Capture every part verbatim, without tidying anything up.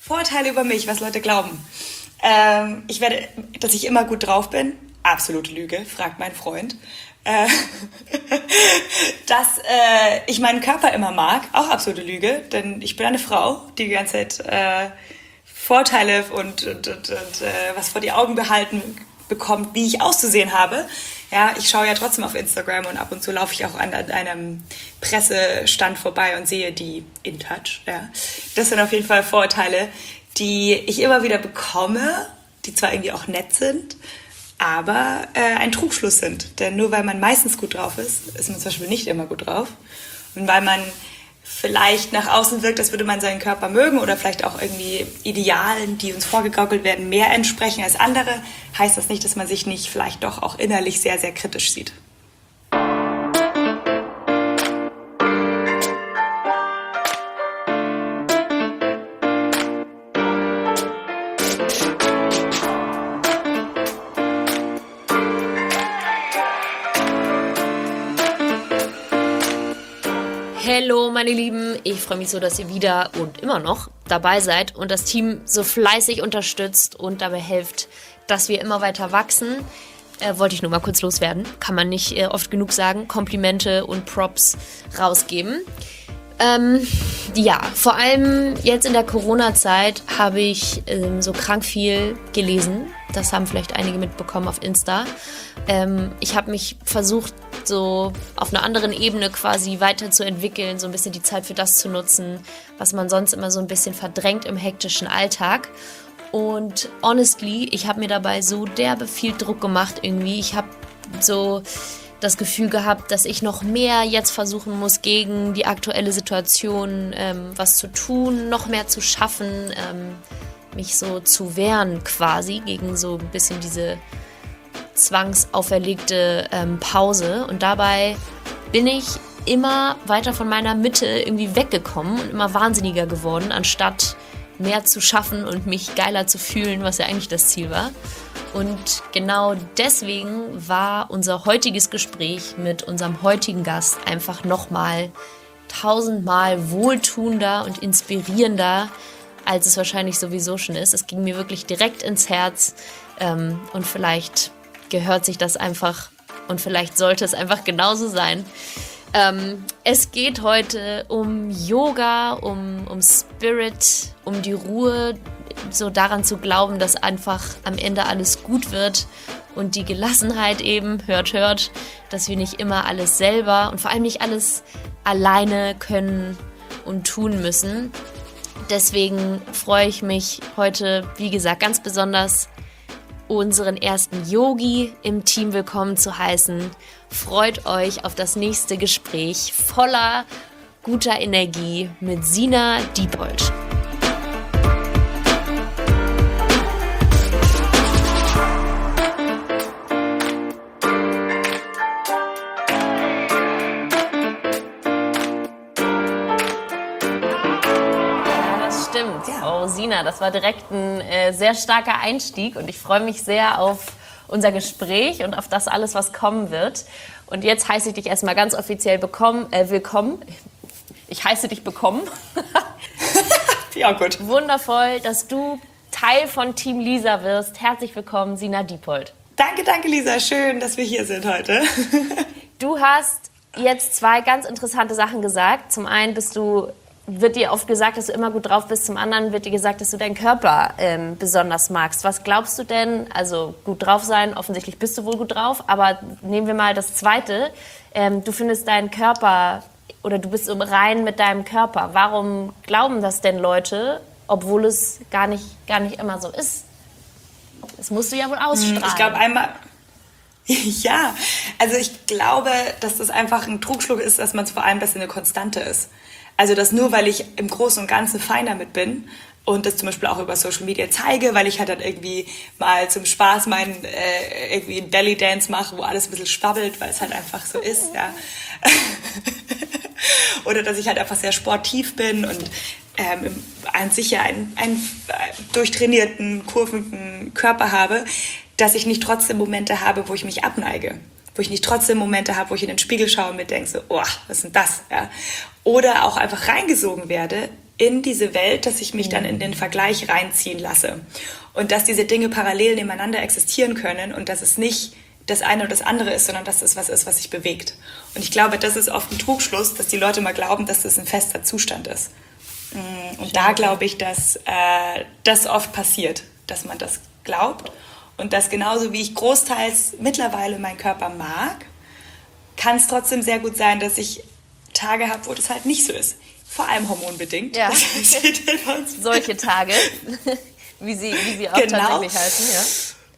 Vorteile über mich, was Leute glauben. Ähm, ich werde, dass ich immer gut drauf bin. Absolute Lüge, fragt mein Freund. Äh, dass äh, ich meinen Körper immer mag, auch absolute Lüge, denn ich bin eine Frau, die die ganze Zeit äh, Vorteile und, und, und, und äh, was vor die Augen behalten bekommt, wie ich auszusehen habe. Ja, ich schaue ja trotzdem auf Instagram und ab und zu laufe ich auch an, an einem Pressestand vorbei und sehe die in Touch. Ja. Das sind auf jeden Fall Vorteile, die ich immer wieder bekomme, die zwar irgendwie auch nett sind, aber äh, ein Trugschluss sind. Denn nur weil man meistens gut drauf ist, ist man zum Beispiel nicht immer gut drauf. Und weil man vielleicht nach außen wirkt, als würde man seinen Körper mögen oder vielleicht auch irgendwie Idealen, die uns vorgegaukelt werden, mehr entsprechen als andere, heißt das nicht, dass man sich nicht vielleicht doch auch innerlich sehr, sehr kritisch sieht. Hallo meine Lieben, ich freue mich so, dass ihr wieder und immer noch dabei seid und das Team so fleißig unterstützt und dabei hilft, dass wir immer weiter wachsen. Äh, wollte ich nur mal kurz loswerden, kann man nicht äh, oft genug sagen, Komplimente und Props rausgeben. Ähm, ja, vor allem jetzt in der Corona-Zeit habe ich ähm, so krank viel gelesen. Das haben vielleicht einige mitbekommen auf Insta. Ähm, ich habe mich versucht, so auf einer anderen Ebene quasi weiterzuentwickeln, so ein bisschen die Zeit für das zu nutzen, was man sonst immer so ein bisschen verdrängt im hektischen Alltag. Und honestly, ich habe mir dabei so derbe viel Druck gemacht irgendwie. Ich habe so das Gefühl gehabt, dass ich noch mehr jetzt versuchen muss, gegen die aktuelle Situation ähm, was zu tun, noch mehr zu schaffen, ähm, mich so zu wehren quasi gegen so ein bisschen diese zwangsauferlegte ähm, Pause. Und dabei bin ich immer weiter von meiner Mitte irgendwie weggekommen und immer wahnsinniger geworden, anstatt mehr zu schaffen und mich geiler zu fühlen, was ja eigentlich das Ziel war. Und genau deswegen war unser heutiges Gespräch mit unserem heutigen Gast einfach nochmal tausendmal wohltuender und inspirierender, als es wahrscheinlich sowieso schon ist. Es ging mir wirklich direkt ins Herz ähm, und vielleicht gehört sich das einfach und vielleicht sollte es einfach genauso sein. Ähm, es geht heute um Yoga, um, um Spirit, um die Ruhe, so daran zu glauben, dass einfach am Ende alles gut wird und die Gelassenheit eben, hört, hört, dass wir nicht immer alles selber und vor allem nicht alles alleine können und tun müssen. Deswegen freue ich mich heute, wie gesagt, ganz besonders unseren ersten Yogi im Team willkommen zu heißen. Freut euch auf das nächste Gespräch voller guter Energie mit Sina Diepold. Oh, Sina, das war direkt ein äh, sehr starker Einstieg und ich freue mich sehr auf unser Gespräch und auf das alles, was kommen wird. Und jetzt heiße ich dich erstmal ganz offiziell bekommen, äh, willkommen. Ich heiße dich bekommen. Ja, gut. Wundervoll, dass du Teil von Team Lisa wirst. Herzlich willkommen, Sina Diepold. Danke, danke, Lisa. Schön, dass wir hier sind heute. Du hast jetzt zwei ganz interessante Sachen gesagt. Zum einen bist du wird dir oft gesagt, dass du immer gut drauf bist. Zum anderen wird dir gesagt, dass du deinen Körper ähm, besonders magst. Was glaubst du denn? Also gut drauf sein, offensichtlich bist du wohl gut drauf. Aber nehmen wir mal das Zweite. Ähm, du findest deinen Körper oder du bist im Reinen mit deinem Körper. Warum glauben das denn Leute, obwohl es gar nicht, gar nicht immer so ist? Das musst du ja wohl ausstrahlen. Ich glaube einmal... Ja, also ich glaube, dass das einfach ein Trugschluss ist, dass man es vor allem, dass es eine Konstante ist. Also dass nur, weil ich im Großen und Ganzen fein damit bin und das zum Beispiel auch über Social Media zeige, weil ich halt dann irgendwie mal zum Spaß meinen äh, irgendwie einen Belly Dance mache, wo alles ein bisschen schwabbelt, weil es halt einfach so ist, ja. Oder dass ich halt einfach sehr sportiv bin und ähm, an sich ja einen, einen durchtrainierten, kurvenden Körper habe, dass ich nicht trotzdem Momente habe, wo ich mich abneige. Wo ich nicht trotzdem Momente habe, wo ich in den Spiegel schaue und mir denke, so, oh, was ist denn das? Ja. Oder auch einfach reingesogen werde in diese Welt, dass ich mich dann in den Vergleich reinziehen lasse. Und dass diese Dinge parallel nebeneinander existieren können und dass es nicht das eine oder das andere ist, sondern dass es was ist, was sich bewegt. Und ich glaube, das ist oft ein Trugschluss, dass die Leute mal glauben, dass das ein fester Zustand ist. Und da glaube ich, dass äh, das oft passiert, dass man das glaubt. Und dass genauso wie ich großteils mittlerweile meinen Körper mag, kann es trotzdem sehr gut sein, dass ich Tage habe, wo das halt nicht so ist. Vor allem hormonbedingt. Ja. Solche Tage, wie sie, wie sie auch genau. tatsächlich heißen, ja.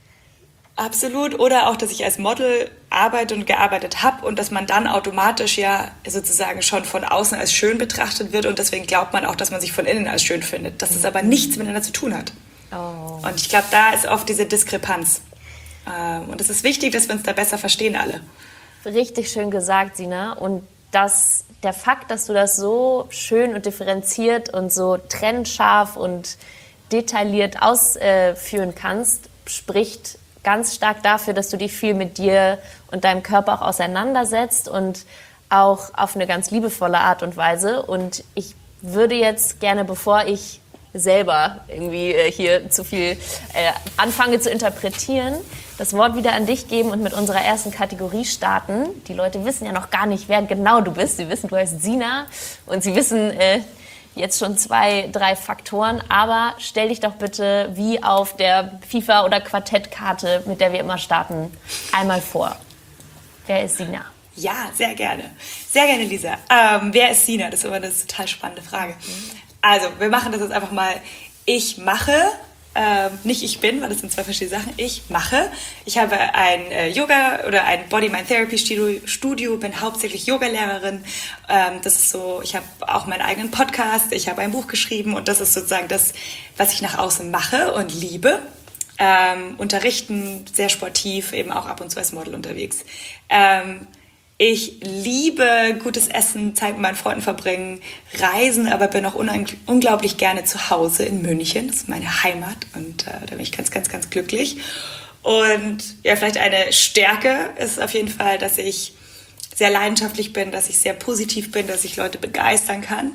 Absolut. Oder auch, dass ich als Model arbeite und gearbeitet habe und dass man dann automatisch ja sozusagen schon von außen als schön betrachtet wird und deswegen glaubt man auch, dass man sich von innen als schön findet. Dass es aber nichts miteinander zu tun hat. Oh. Und ich glaube, da ist oft diese Diskrepanz. Und es ist wichtig, dass wir uns da besser verstehen alle. Richtig schön gesagt, Sina. Und das, der Fakt, dass du das so schön und differenziert und so trennscharf und detailliert ausführen kannst, spricht ganz stark dafür, dass du dich viel mit dir und deinem Körper auch auseinandersetzt und auch auf eine ganz liebevolle Art und Weise. Und ich würde jetzt gerne, bevor ich selber irgendwie äh, hier zu viel äh, anfange zu interpretieren, das Wort wieder an dich geben und mit unserer ersten Kategorie starten. Die Leute wissen ja noch gar nicht, wer genau du bist. Sie wissen, du heißt Sina und sie wissen äh, jetzt schon zwei, drei Faktoren. Aber stell dich doch bitte wie auf der FIFA- oder Quartettkarte, mit der wir immer starten, einmal vor. Wer ist Sina? Ja, sehr gerne. Sehr gerne, Lisa. Ähm, wer ist Sina? Das ist immer eine total spannende Frage. Also, wir machen das jetzt einfach mal. Ich mache, äh, nicht ich bin, weil das sind zwei verschiedene Sachen. Ich mache. Ich habe ein äh, Yoga oder ein Body-Mind-Therapy-Studio, Studio, bin hauptsächlich Yogalehrerin. Ähm, das ist so, ich habe auch meinen eigenen Podcast, ich habe ein Buch geschrieben und das ist sozusagen das, was ich nach außen mache und liebe. Ähm, unterrichten, sehr sportiv, eben auch ab und zu als Model unterwegs. Ähm, Ich liebe gutes Essen, Zeit mit meinen Freunden verbringen, reisen, aber bin auch unglaublich gerne zu Hause in München. Das ist meine Heimat und äh, da bin ich ganz, ganz, ganz glücklich. Und ja, vielleicht eine Stärke ist auf jeden Fall, dass ich sehr leidenschaftlich bin, dass ich sehr positiv bin, dass ich Leute begeistern kann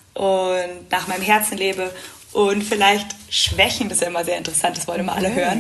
und nach meinem Herzen lebe. Und vielleicht Schwächen, das ist ja immer sehr interessant, das wollen immer alle hören.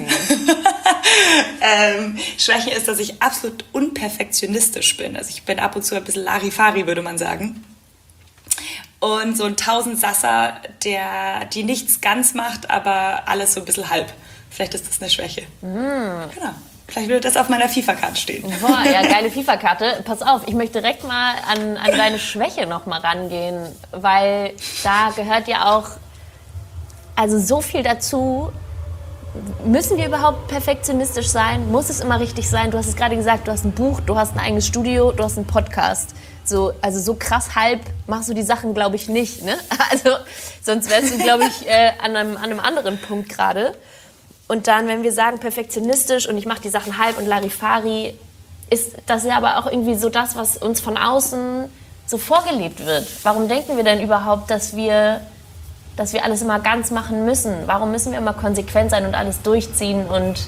ähm, Schwäche ist, dass ich absolut unperfektionistisch bin. Also ich bin ab und zu ein bisschen Larifari, würde man sagen. Und so ein Tausendsasser, der die nichts ganz macht, aber alles so ein bisschen halb. Vielleicht ist das eine Schwäche. Mm. Genau. Vielleicht würde das auf meiner FIFA-Karte stehen. Boah, ja, geile FIFA-Karte. Pass auf, ich möchte direkt mal an, an deine Schwäche noch mal rangehen, weil da gehört ja auch also so viel dazu. Müssen wir überhaupt perfektionistisch sein? Muss es immer richtig sein? Du hast es gerade gesagt, du hast ein Buch, du hast ein eigenes Studio, du hast einen Podcast. So, also so krass halb machst du die Sachen, glaube ich, nicht. Ne? Also sonst wärst du, glaube ich, äh, an, einem, an einem anderen Punkt gerade. Und dann, wenn wir sagen perfektionistisch und ich mache die Sachen halb und Larifari, ist das ja aber auch irgendwie so das, was uns von außen so vorgelebt wird. Warum denken wir denn überhaupt, dass wir... dass wir alles immer ganz machen müssen. Warum müssen wir immer konsequent sein und alles durchziehen und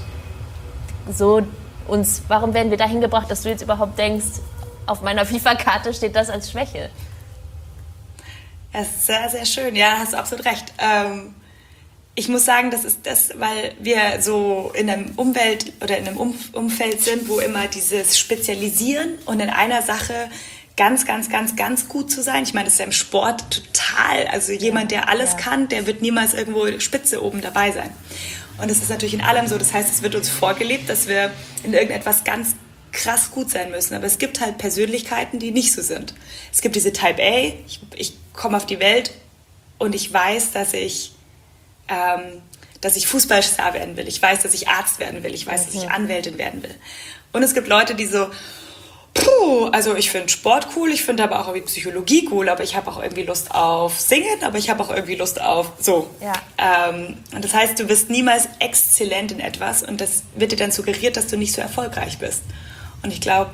so uns, warum werden wir dahin gebracht, dass du jetzt überhaupt denkst, auf meiner FIFA-Karte steht das als Schwäche? Das ist sehr, sehr schön. Ja, hast du absolut recht. Ähm, ich muss sagen, das ist das, weil wir so in einem Umwelt oder in einem Umf- Umfeld sind, wo immer dieses Spezialisieren und in einer Sache ganz, ganz, ganz, ganz gut zu sein. Ich meine, das ist ja im Sport total. Also jemand, der alles ja. kann, der wird niemals irgendwo Spitze oben dabei sein. Und das ist natürlich in allem so. Das heißt, es wird uns vorgelebt, dass wir in irgendetwas ganz krass gut sein müssen. Aber es gibt halt Persönlichkeiten, die nicht so sind. Es gibt diese Type A. Ich, ich komme auf die Welt und ich weiß, dass ich, ähm, dass ich Fußballstar werden will. Ich weiß, dass ich Arzt werden will. Ich weiß, mhm. dass ich Anwältin werden will. Und es gibt Leute, die so... Puh, also ich finde Sport cool, ich finde aber auch irgendwie Psychologie cool, aber ich habe auch irgendwie Lust auf Singen, aber ich habe auch irgendwie Lust auf so. Ja. Ähm, und das heißt, du wirst niemals exzellent in etwas und das wird dir dann suggeriert, dass du nicht so erfolgreich bist. Und ich glaube,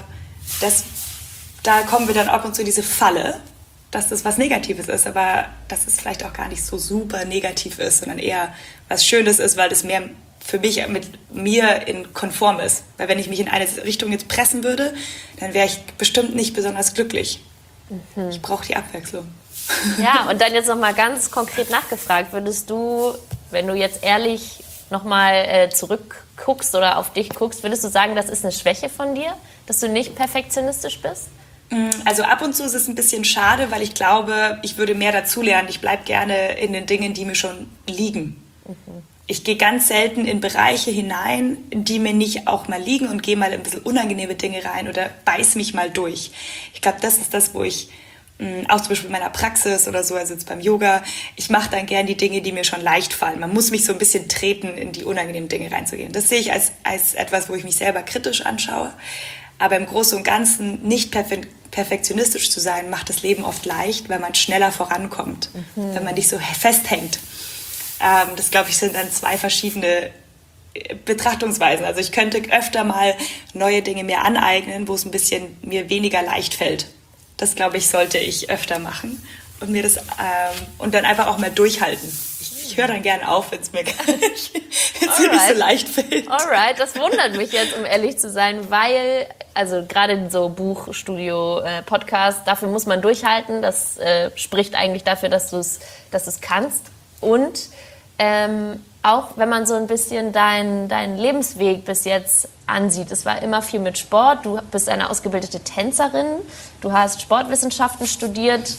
da kommen wir dann ab und zu in diese Falle, dass das was Negatives ist, aber dass es vielleicht auch gar nicht so super negativ ist, sondern eher was Schönes ist, weil das mehr für mich mit mir in konform ist. Weil wenn ich mich in eine Richtung jetzt pressen würde, dann wäre ich bestimmt nicht besonders glücklich. Mhm. Ich brauche die Abwechslung. Ja, und dann jetzt nochmal ganz konkret nachgefragt, würdest du, wenn du jetzt ehrlich nochmal äh, zurückguckst oder auf dich guckst, würdest du sagen, das ist eine Schwäche von dir, dass du nicht perfektionistisch bist? Also ab und zu ist es ein bisschen schade, weil ich glaube, ich würde mehr dazulernen. Ich bleibe gerne in den Dingen, die mir schon liegen. Mhm. Ich gehe ganz selten in Bereiche hinein, die mir nicht auch mal liegen und gehe mal in ein bisschen unangenehme Dinge rein oder beiß mich mal durch. Ich glaube, das ist das, wo ich, mh, auch zum Beispiel in meiner Praxis oder so, also jetzt beim Yoga, ich mache dann gern die Dinge, die mir schon leicht fallen. Man muss mich so ein bisschen treten, in die unangenehmen Dinge reinzugehen. Das sehe ich als, als etwas, wo ich mich selber kritisch anschaue. Aber im Großen und Ganzen nicht perfe- perfektionistisch zu sein, macht das Leben oft leicht, weil man schneller vorankommt, mhm. wenn man nicht so festhängt. Ähm, das, glaube ich, sind dann zwei verschiedene Betrachtungsweisen. Also ich könnte öfter mal neue Dinge mir aneignen, wo es ein bisschen mir weniger leicht fällt. Das, glaube ich, sollte ich öfter machen und mir das ähm, und dann einfach auch mal durchhalten. Ich, ich höre dann gerne auf, wenn es mir, gar nicht, wenn's mir nicht so leicht fällt. Alright, das wundert mich jetzt, um ehrlich zu sein, weil, also gerade in so Buchstudio, äh, Podcast, dafür muss man durchhalten. Das äh, spricht eigentlich dafür, dass du es dass du's kannst. Und ähm, auch wenn man so ein bisschen deinen dein Lebensweg bis jetzt ansieht, es war immer viel mit Sport, du bist eine ausgebildete Tänzerin, du hast Sportwissenschaften studiert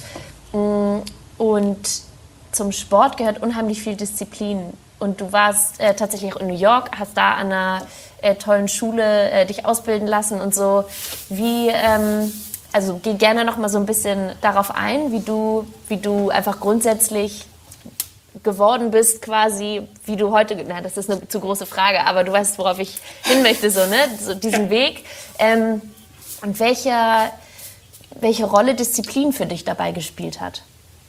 und zum Sport gehört unheimlich viel Disziplin. Und du warst äh, tatsächlich auch in New York, hast da an einer äh, tollen Schule äh, dich ausbilden lassen und so. Wie, ähm, also geh gerne noch mal so ein bisschen darauf ein, wie du, wie du einfach grundsätzlich geworden bist, quasi, wie du heute, na, das ist eine zu große Frage, aber du weißt, worauf ich hin möchte, so, ne, so diesen Weg. Ähm, und welche, welche Rolle Disziplin für dich dabei gespielt hat?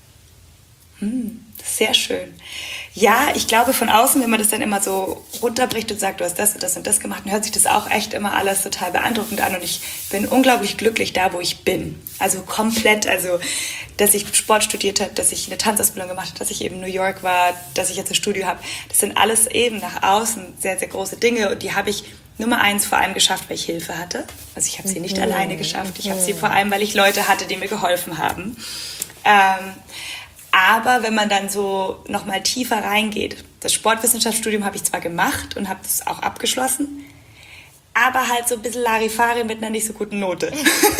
Hm, sehr schön. Ja, ich glaube von außen, wenn man das dann immer so runterbricht und sagt, du hast das und das und das gemacht, dann hört sich das auch echt immer alles total beeindruckend an und ich bin unglaublich glücklich da, wo ich bin. Also komplett, also dass ich Sport studiert habe, dass ich eine Tanzausbildung gemacht habe, dass ich eben in New York war, dass ich jetzt ein Studio habe. Das sind alles eben nach außen sehr, sehr große Dinge und die habe ich Nummer eins vor allem geschafft, weil ich Hilfe hatte. Also ich habe sie nicht mhm. alleine geschafft, ich habe sie vor allem, weil ich Leute hatte, die mir geholfen haben. Ähm, Aber wenn man dann so nochmal tiefer reingeht, das Sportwissenschaftsstudium habe ich zwar gemacht und habe das auch abgeschlossen, aber halt so ein bisschen Larifari mit einer nicht so guten Note.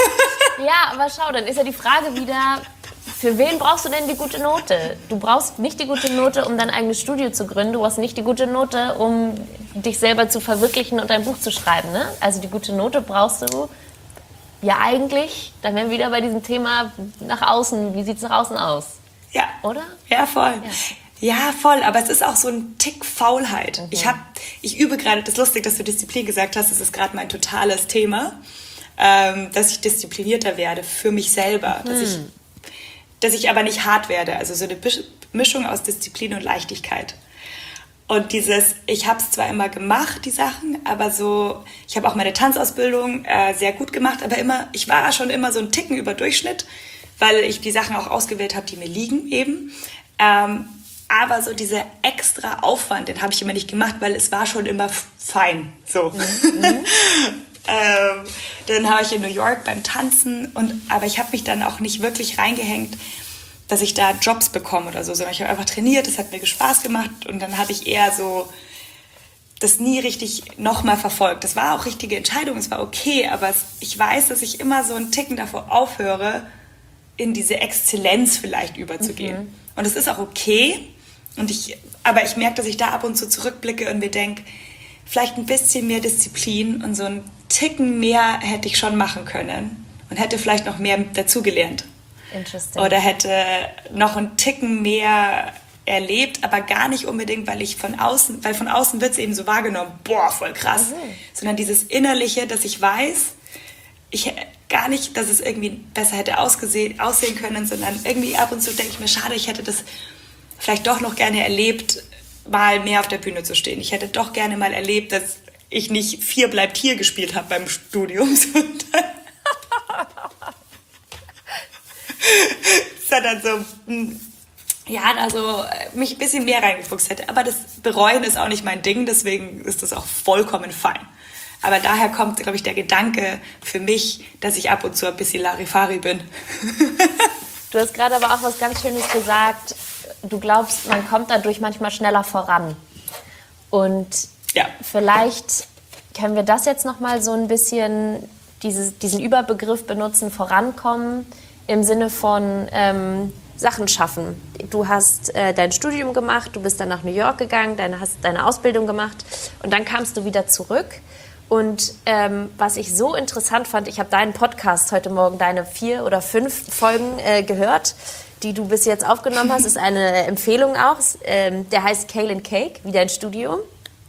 Ja, aber schau, dann ist ja die Frage wieder, für wen brauchst du denn die gute Note? Du brauchst nicht die gute Note, um dein eigenes Studio zu gründen, du brauchst nicht die gute Note, um dich selber zu verwirklichen und ein Buch zu schreiben, ne? Also die gute Note brauchst du ja eigentlich, dann wären wir wieder bei diesem Thema nach außen, wie sieht es nach außen aus? Ja. Oder? Ja, voll. Ja. ja, voll. Aber es ist auch so ein Tick Faulheit. Mhm. Ich, hab, ich übe gerade, das ist lustig, dass du Disziplin gesagt hast, das ist gerade mein totales Thema, ähm, dass ich disziplinierter werde für mich selber. Mhm. Dass, ich, dass ich aber nicht hart werde. Also so eine Mischung aus Disziplin und Leichtigkeit. Und dieses, ich habe es zwar immer gemacht, die Sachen, aber so, ich habe auch meine Tanzausbildung äh, sehr gut gemacht, aber immer, ich war schon immer so ein Ticken über Durchschnitt, weil ich die Sachen auch ausgewählt habe, die mir liegen eben. Ähm, aber so dieser extra Aufwand, den habe ich immer nicht gemacht, weil es war schon immer fein. So. Mhm. ähm, dann habe ich in New York beim Tanzen, und, aber ich habe mich dann auch nicht wirklich reingehängt, dass ich da Jobs bekomme oder so, sondern ich habe einfach trainiert, das hat mir Spaß gemacht und dann habe ich eher so das nie richtig nochmal verfolgt. Das war auch richtige Entscheidung, es war okay, aber es, ich weiß, dass ich immer so einen Ticken davor aufhöre, in diese Exzellenz vielleicht überzugehen. Mhm. Und es ist auch okay, und ich, aber ich merke, dass ich da ab und zu zurückblicke und mir denke, vielleicht ein bisschen mehr Disziplin und so einen Ticken mehr hätte ich schon machen können und hätte vielleicht noch mehr dazugelernt. Interesting. Oder hätte noch einen Ticken mehr erlebt, aber gar nicht unbedingt, weil ich von außen, weil von außen wird es eben so wahrgenommen, boah, voll krass, mhm. sondern dieses Innerliche, dass ich weiß, ich gar nicht, dass es irgendwie besser hätte ausgesehen, aussehen können, sondern irgendwie ab und zu denke ich mir, schade, ich hätte das vielleicht doch noch gerne erlebt, mal mehr auf der Bühne zu stehen. Ich hätte doch gerne mal erlebt, dass ich nicht Vier bleibt hier gespielt habe beim Studium, sondern sondern so, ja, also mich ein bisschen mehr reingefuchst hätte. Aber das Bereuen ist auch nicht mein Ding, deswegen ist das auch vollkommen fein. Aber daher kommt, glaube ich, der Gedanke für mich, dass ich ab und zu ein bisschen Larifari bin. Du hast gerade aber auch was ganz Schönes gesagt. Du glaubst, man kommt dadurch manchmal schneller voran. Und ja. vielleicht können wir das jetzt noch mal so ein bisschen, dieses, diesen Überbegriff benutzen, vorankommen, im Sinne von ähm, Sachen schaffen. Du hast äh, dein Studium gemacht, du bist dann nach New York gegangen, deine, hast deine Ausbildung gemacht und dann kamst du wieder zurück. Und ähm, was ich so interessant fand, ich habe deinen Podcast heute Morgen, deine vier oder fünf Folgen äh, gehört, die du bis jetzt aufgenommen hast, ist eine Empfehlung auch. Ähm, der heißt Kale and Cake, wie dein Studium.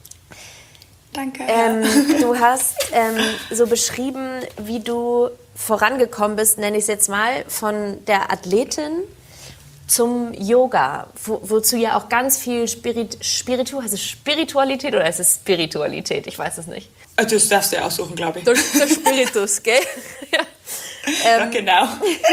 Danke. Ähm, du hast ähm, so beschrieben, wie du vorangekommen bist, nenne ich es jetzt mal, von der Athletin zum Yoga, wo, wozu ja auch ganz viel Spirit, Spiritu, heißt es Spiritualität oder heißt es Spiritualität? Ich weiß es nicht. Das darfst du ja aussuchen, glaube ich. Der, der Spiritus, gell? Ja. Ähm, ja, genau.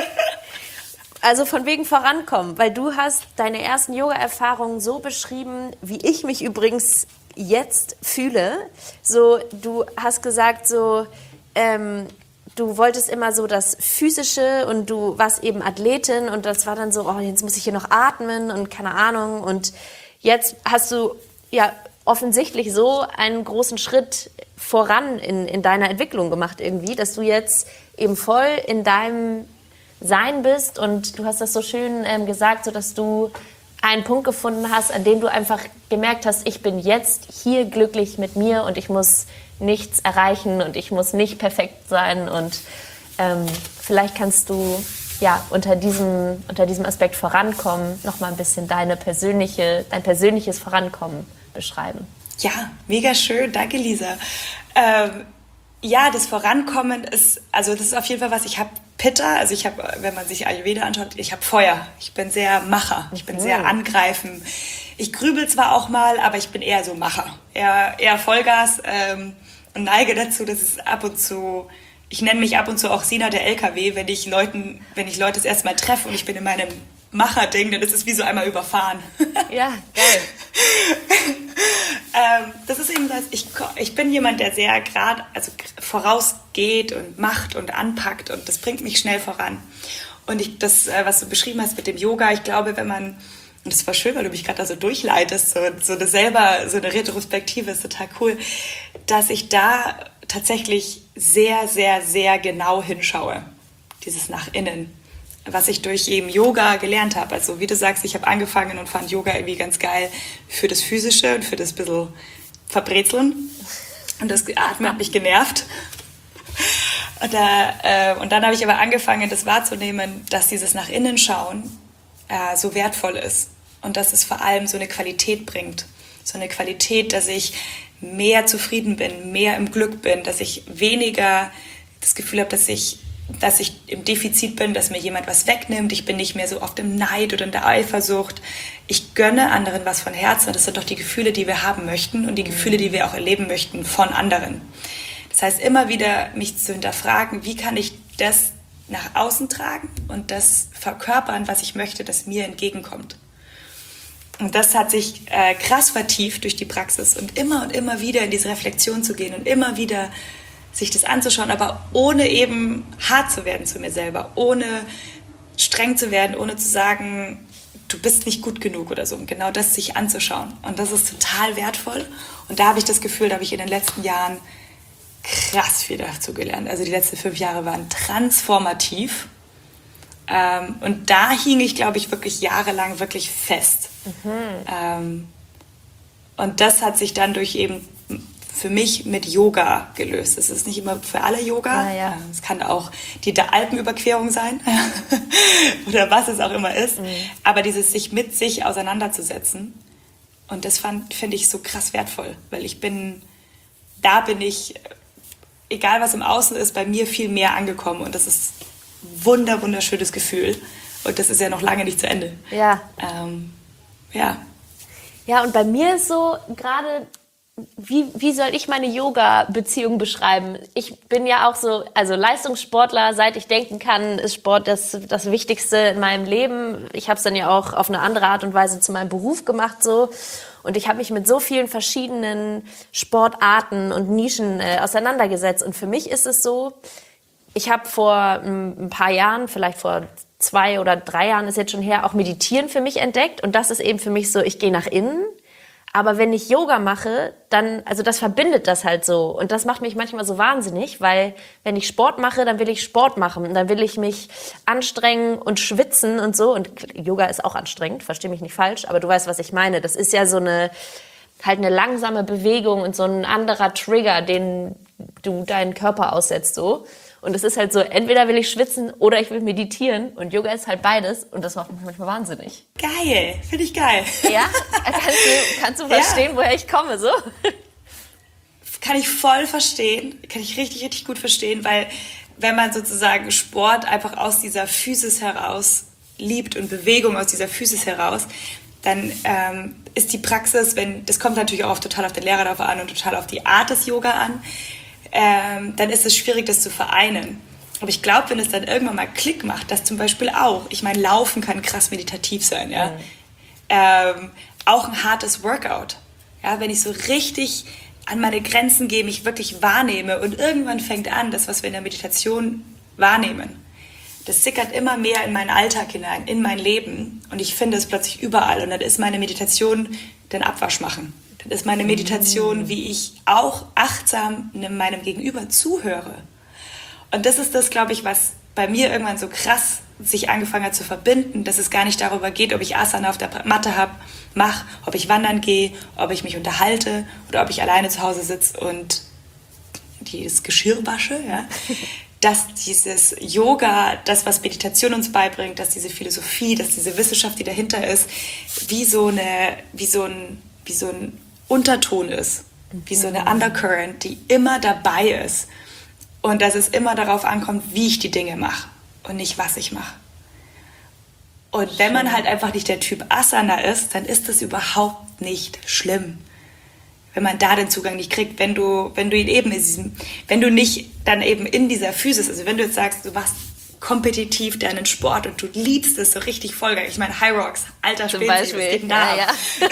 Also von wegen vorankommen, weil du hast deine ersten Yoga-Erfahrungen so beschrieben, wie ich mich übrigens jetzt fühle. So, du hast gesagt, so, ähm, du wolltest immer so das Physische und du warst eben Athletin und das war dann so, oh, jetzt muss ich hier noch atmen und keine Ahnung. Und jetzt hast du ja offensichtlich so einen großen Schritt voran in, in deiner Entwicklung gemacht irgendwie, dass du jetzt eben voll in deinem Sein bist und du hast das so schön ähm, gesagt, so dass du einen Punkt gefunden hast, an dem du einfach gemerkt hast, ich bin jetzt hier glücklich mit mir und ich muss nichts erreichen und ich muss nicht perfekt sein und ähm, vielleicht kannst du ja unter diesem, unter diesem Aspekt vorankommen, nochmal ein bisschen deine persönliche, dein persönliches Vorankommen beschreiben. Ja, mega schön, danke Lisa. Ähm, ja, das Vorankommen ist, also das ist auf jeden Fall was, ich habe Pitta, also ich habe, wenn man sich Ayurveda anschaut, ich habe Feuer, ich bin sehr Macher, ich bin sehr angreifen. Ich grübel zwar auch mal, aber ich bin eher so Macher, eher, eher Vollgas ähm, und neige dazu, dass es ab und zu, ich nenne mich ab und zu auch Sina der L K W, wenn ich Leuten, wenn ich Leute das erste Mal treffe und ich bin in meinem Macher-Ding, dann ist es wie so einmal überfahren. Ja, geil. ähm, das ist eben das, ich, ich bin jemand, der sehr gerade, also vorausgeht und macht und anpackt und das bringt mich schnell voran. Und ich, das, was du beschrieben hast mit dem Yoga, ich glaube, wenn man, und das war schön, weil du mich gerade da so durchleitest, so, so eine selber, so eine Retrospektive ist total cool, dass ich da tatsächlich sehr, sehr, sehr genau hinschaue, dieses nach innen, was ich durch eben Yoga gelernt habe. Also wie du sagst, ich habe angefangen und fand Yoga irgendwie ganz geil für das Physische und für das bisschen Verbrezeln. Und das Atmen hat mich genervt. Und, da, äh, und dann habe ich aber angefangen, das wahrzunehmen, dass dieses nach innen schauen äh, so wertvoll ist. Und dass es vor allem so eine Qualität bringt. So eine Qualität, dass ich mehr zufrieden bin, mehr im Glück bin, dass ich weniger das Gefühl habe, dass ich dass ich im Defizit bin, dass mir jemand was wegnimmt. Ich bin nicht mehr so oft im Neid oder in der Eifersucht. Ich gönne anderen was von Herzen. Das sind doch die Gefühle, die wir haben möchten und die Gefühle, die wir auch erleben möchten von anderen. Das heißt, immer wieder mich zu hinterfragen, wie kann ich das nach außen tragen und das verkörpern, was ich möchte, dass mir entgegenkommt. Und das hat sich äh, krass vertieft durch die Praxis und immer und immer wieder in diese Reflexion zu gehen und immer wieder sich das anzuschauen, aber ohne eben hart zu werden zu mir selber, ohne streng zu werden, ohne zu sagen, du bist nicht gut genug oder so. Und genau das sich anzuschauen. Und das ist total wertvoll. Und da habe ich das Gefühl, da habe ich in den letzten Jahren krass viel dazu gelernt. Also die letzten fünf Jahre waren transformativ. Ähm, und da hing ich, glaube ich, wirklich jahrelang wirklich fest. Mhm. Ähm, und das hat sich dann durch eben für mich mit Yoga gelöst. Es ist nicht immer für alle Yoga. Ah, ja. Es kann auch die Alpenüberquerung sein oder was es auch immer ist. Mhm. Aber dieses sich mit sich auseinanderzusetzen. Und das finde ich so krass wertvoll, weil ich bin, da bin ich, egal was im Außen ist, bei mir viel mehr angekommen. Und das ist ein wunder, wunderschönes Gefühl. Und das ist ja noch lange nicht zu Ende. Ja. Ähm, ja. Ja, und bei mir ist so gerade, Wie, wie soll ich meine Yoga-Beziehung beschreiben? Ich bin ja auch so, also Leistungssportler, seit ich denken kann, ist Sport das, das Wichtigste in meinem Leben. Ich habe es dann ja auch auf eine andere Art und Weise zu meinem Beruf gemacht so. Und ich habe mich mit so vielen verschiedenen Sportarten und Nischen äh, auseinandergesetzt. Und für mich ist es so, ich habe vor m, ein paar Jahren, vielleicht vor zwei oder drei Jahren ist jetzt schon her, auch Meditieren für mich entdeckt. Und das ist eben für mich so, ich gehe nach innen. Aber wenn ich Yoga mache, dann, also das verbindet das halt so. Und das macht mich manchmal so wahnsinnig, weil wenn ich Sport mache, dann will ich Sport machen. Und dann will ich mich anstrengen und schwitzen und so. Und Yoga ist auch anstrengend, versteh mich nicht falsch, aber du weißt, was ich meine. Das ist ja so eine, halt eine langsame Bewegung und so ein anderer Trigger, den du deinen Körper aussetzt, so. Und es ist halt so, entweder will ich schwitzen oder ich will meditieren. Und Yoga ist halt beides. Und das macht mich manchmal wahnsinnig. Geil, finde ich geil. Ja? Kannst du, kannst du verstehen, ja, woher ich komme, so? Kann ich voll verstehen. Kann ich richtig, richtig gut verstehen. Weil wenn man sozusagen Sport einfach aus dieser Physis heraus liebt und Bewegung aus dieser Physis heraus, dann ähm, ist die Praxis, wenn das kommt natürlich auch total auf den Lehrer darauf an und total auf die Art des Yoga an, Ähm, dann ist es schwierig, das zu vereinen. Aber ich glaube, wenn es dann irgendwann mal Klick macht, das zum Beispiel auch. Ich meine, Laufen kann krass meditativ sein, ja. Mhm. Ähm, auch ein hartes Workout. Ja, wenn ich so richtig an meine Grenzen gehe, mich wirklich wahrnehme und irgendwann fängt an, das, was wir in der Meditation wahrnehmen, das sickert immer mehr in meinen Alltag hinein, in mein Leben und ich finde es plötzlich überall und dann ist meine Meditation den Abwasch machen. Das ist meine Meditation, wie ich auch achtsam meinem Gegenüber zuhöre. Und das ist das, glaube ich, was bei mir irgendwann so krass sich angefangen hat zu verbinden, dass es gar nicht darüber geht, ob ich Asana auf der Matte habe, mache, ob ich wandern gehe, ob ich mich unterhalte oder ob ich alleine zu Hause sitze und das Geschirr wasche. Ja? Dass dieses Yoga, das, was Meditation uns beibringt, dass diese Philosophie, dass diese Wissenschaft, die dahinter ist, wie so, eine, wie so ein, wie so ein Unterton ist, wie so eine Undercurrent, die immer dabei ist und dass es immer darauf ankommt, wie ich die Dinge mache und nicht, was ich mache. Und wenn man halt einfach nicht der Typ Asana ist, dann ist das überhaupt nicht schlimm, wenn man da den Zugang nicht kriegt, wenn du, wenn du ihn eben in diesem, wenn du nicht dann eben in dieser Physis, also wenn du jetzt sagst, du machst kompetitiv deinen Sport und du liebst es so richtig Vollgas. Ich meine, High Rocks, alter Spezi, was geht denn da? Ja, ja.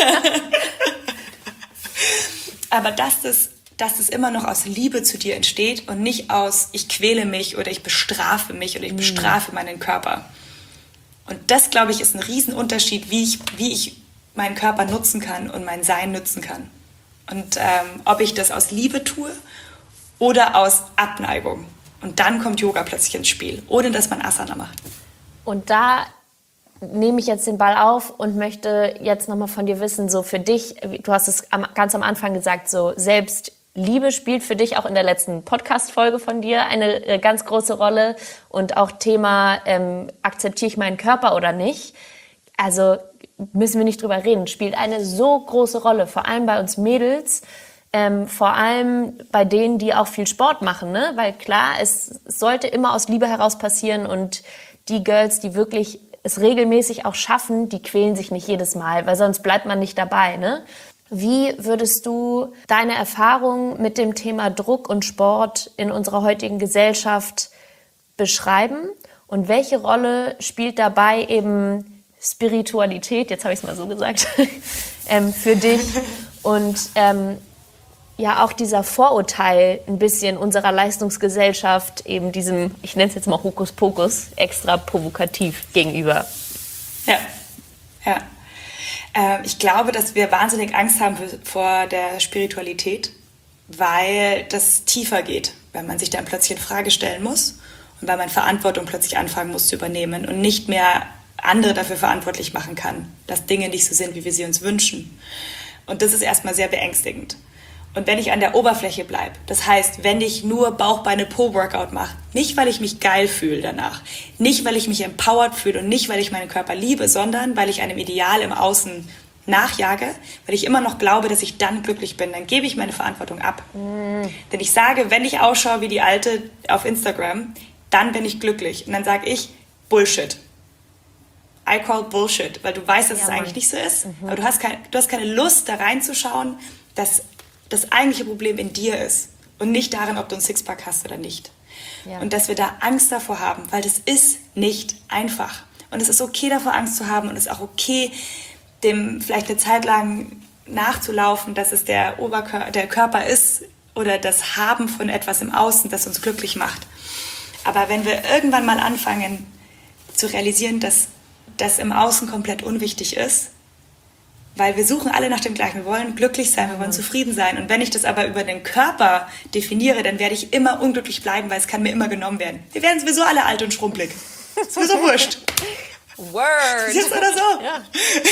Aber dass das, dass das immer noch aus Liebe zu dir entsteht und nicht aus, ich quäle mich oder ich bestrafe mich oder ich bestrafe meinen Körper. Und das, glaube ich, ist ein Riesenunterschied, wie ich, wie ich meinen Körper nutzen kann und mein Sein nutzen kann. Und ähm, ob ich das aus Liebe tue oder aus Abneigung. Und dann kommt Yoga plötzlich ins Spiel, ohne dass man Asana macht. Und da nehme ich jetzt den Ball auf und möchte jetzt nochmal von dir wissen, so für dich, du hast es am, ganz am Anfang gesagt, so Selbstliebe spielt für dich auch in der letzten Podcast-Folge von dir eine äh, ganz große Rolle und auch Thema, ähm, akzeptiere ich meinen Körper oder nicht? Also müssen wir nicht drüber reden, spielt eine so große Rolle, vor allem bei uns Mädels, ähm, vor allem bei denen, die auch viel Sport machen, ne? Weil klar, es sollte immer aus Liebe heraus passieren und die Girls, die wirklich es regelmäßig auch schaffen, die quälen sich nicht jedes Mal, weil sonst bleibt man nicht dabei, ne? Wie würdest du deine Erfahrung mit dem Thema Druck und Sport in unserer heutigen Gesellschaft beschreiben? Und welche Rolle spielt dabei eben Spiritualität, jetzt habe ich es mal so gesagt, ähm, für dich? Und ähm, ja, auch dieser Vorurteil ein bisschen unserer Leistungsgesellschaft, eben diesem, ich nenne es jetzt mal Hokuspokus, extra provokativ gegenüber. Ja, ja. Äh, ich glaube, dass wir wahnsinnig Angst haben vor der Spiritualität, weil das tiefer geht, weil man sich dann plötzlich in Frage stellen muss und weil man Verantwortung plötzlich anfangen muss zu übernehmen und nicht mehr andere dafür verantwortlich machen kann, dass Dinge nicht so sind, wie wir sie uns wünschen. Und das ist erstmal sehr beängstigend. Und wenn ich an der Oberfläche bleibe, das heißt, wenn ich nur Bauch-Beine-Po-Workout mache, nicht weil ich mich geil fühle danach, nicht weil ich mich empowered fühle und nicht weil ich meinen Körper liebe, sondern weil ich einem Ideal im Außen nachjage, weil ich immer noch glaube, dass ich dann glücklich bin, dann gebe ich meine Verantwortung ab. Mm. Denn ich sage, wenn ich ausschaue wie die Alte auf Instagram, dann bin ich glücklich. Und dann sage ich, Bullshit. I call Bullshit, weil du weißt, dass ja, es Mann. eigentlich nicht so ist. Mhm. Aber du hast, kein, du hast keine Lust, da reinzuschauen, dass das eigentliche Problem in dir ist und nicht darin, ob du ein Sixpack hast oder nicht. Ja. Und dass wir da Angst davor haben, weil das ist nicht einfach. Und es ist okay, davor Angst zu haben und es ist auch okay, dem vielleicht eine Zeit lang nachzulaufen, dass es der, Oberkör- der Körper ist oder das Haben von etwas im Außen, das uns glücklich macht. Aber wenn wir irgendwann mal anfangen, zu realisieren, dass das im Außen komplett unwichtig ist, weil wir suchen alle nach dem Gleichen. Wir wollen glücklich sein, wir wollen mhm. zufrieden sein. Und wenn ich das aber über den Körper definiere, dann werde ich immer unglücklich bleiben, weil es kann mir immer genommen werden. Wir werden sowieso alle alt und schrumpelig. Ist mir so wurscht. Word. Ist jetzt oder so? Ja.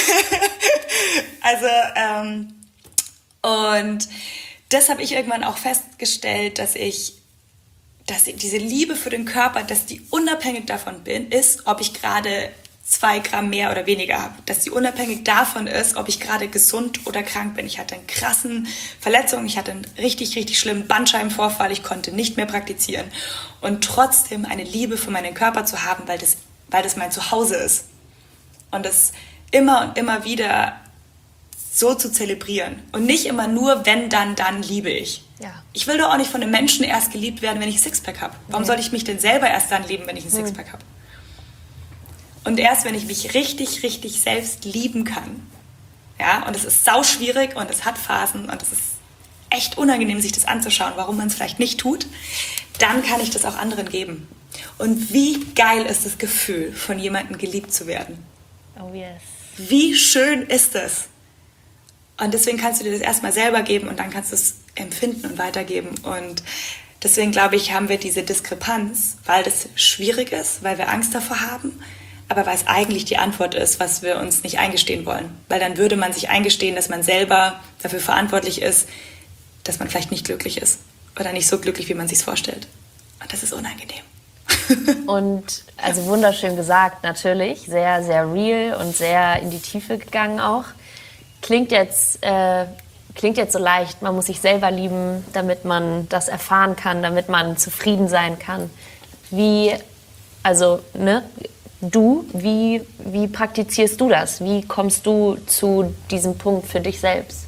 Also, ähm, und das habe ich irgendwann auch festgestellt, dass ich, dass diese Liebe für den Körper, dass die unabhängig davon bin, ist, ob ich gerade zwei Gramm mehr oder weniger habe. Dass die unabhängig davon ist, ob ich gerade gesund oder krank bin. Ich hatte einen krassen Verletzung, ich hatte einen richtig, richtig schlimmen Bandscheibenvorfall, ich konnte nicht mehr praktizieren. Und trotzdem eine Liebe für meinen Körper zu haben, weil das, weil das mein Zuhause ist. Und das immer und immer wieder so zu zelebrieren. Und nicht immer nur, wenn, dann, dann liebe ich. Ja. Ich will doch auch nicht von einem Menschen erst geliebt werden, wenn ich ein Sixpack habe. Warum nee. soll ich mich denn selber erst dann lieben, wenn ich ein hm. Sixpack habe? Und erst wenn ich mich richtig, richtig selbst lieben kann, ja, und es ist sauschwierig und es hat Phasen und es ist echt unangenehm, sich das anzuschauen, warum man es vielleicht nicht tut, dann kann ich das auch anderen geben. Und wie geil ist das Gefühl, von jemandem geliebt zu werden? Oh yes. Wie schön ist das? Und deswegen kannst du dir das erstmal selber geben und dann kannst du es empfinden und weitergeben. Und deswegen, glaube ich, haben wir diese Diskrepanz, weil das schwierig ist, weil wir Angst davor haben, aber weil es eigentlich die Antwort ist, was wir uns nicht eingestehen wollen. Weil dann würde man sich eingestehen, dass man selber dafür verantwortlich ist, dass man vielleicht nicht glücklich ist oder nicht so glücklich, wie man sich es vorstellt. Und das ist unangenehm. Und also wunderschön gesagt, natürlich. Sehr, sehr real und sehr in die Tiefe gegangen auch. Klingt jetzt, äh, klingt jetzt so leicht, man muss sich selber lieben, damit man das erfahren kann, damit man zufrieden sein kann. Wie, also, ne, du, wie, wie praktizierst du das? Wie kommst du zu diesem Punkt für dich selbst?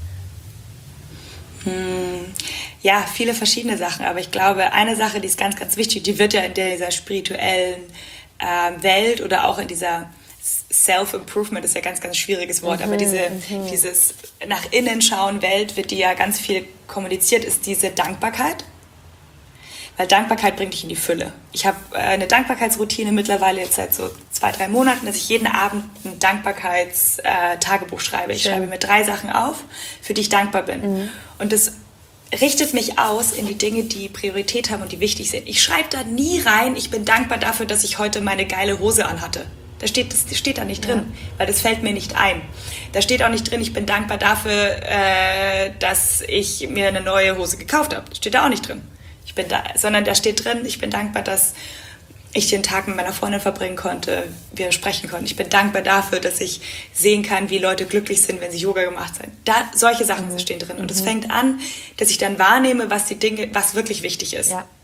Hm, ja, viele verschiedene Sachen, aber ich glaube, eine Sache, die ist ganz, ganz wichtig, die wird ja in dieser spirituellen äh, Welt oder auch in dieser Self-Improvement, ist ja ein ganz, ganz schwieriges Wort, mhm, aber diese, mhm. dieses nach innen schauen Welt, wird die ja ganz viel kommuniziert, ist diese Dankbarkeit. Weil Dankbarkeit bringt dich in die Fülle. Ich habe äh, eine Dankbarkeitsroutine mittlerweile jetzt seit so zwei, drei Monaten, dass ich jeden Abend ein Dankbarkeitstagebuch äh, schreibe. Ich Schön. schreibe mir drei Sachen auf, für die ich dankbar bin. Mhm. Und das richtet mich aus in die Dinge, die Priorität haben und die wichtig sind. Ich schreibe da nie rein, ich bin dankbar dafür, dass ich heute meine geile Hose anhatte. Da steht, das steht da nicht drin, ja. weil das fällt mir nicht ein. Da steht auch nicht drin, ich bin dankbar dafür, äh, dass ich mir eine neue Hose gekauft habe. Das steht da auch nicht drin. Ich bin da, sondern da steht drin, ich bin dankbar, dass ich den Tag mit meiner Freundin verbringen konnte, wir sprechen konnten. Ich bin dankbar dafür, dass ich sehen kann, wie Leute glücklich sind, wenn sie Yoga gemacht haben. Da, solche Sachen mhm. stehen drin. Und es mhm. fängt an, dass ich dann wahrnehme, was die Dinge, was wirklich wichtig ist. Ja.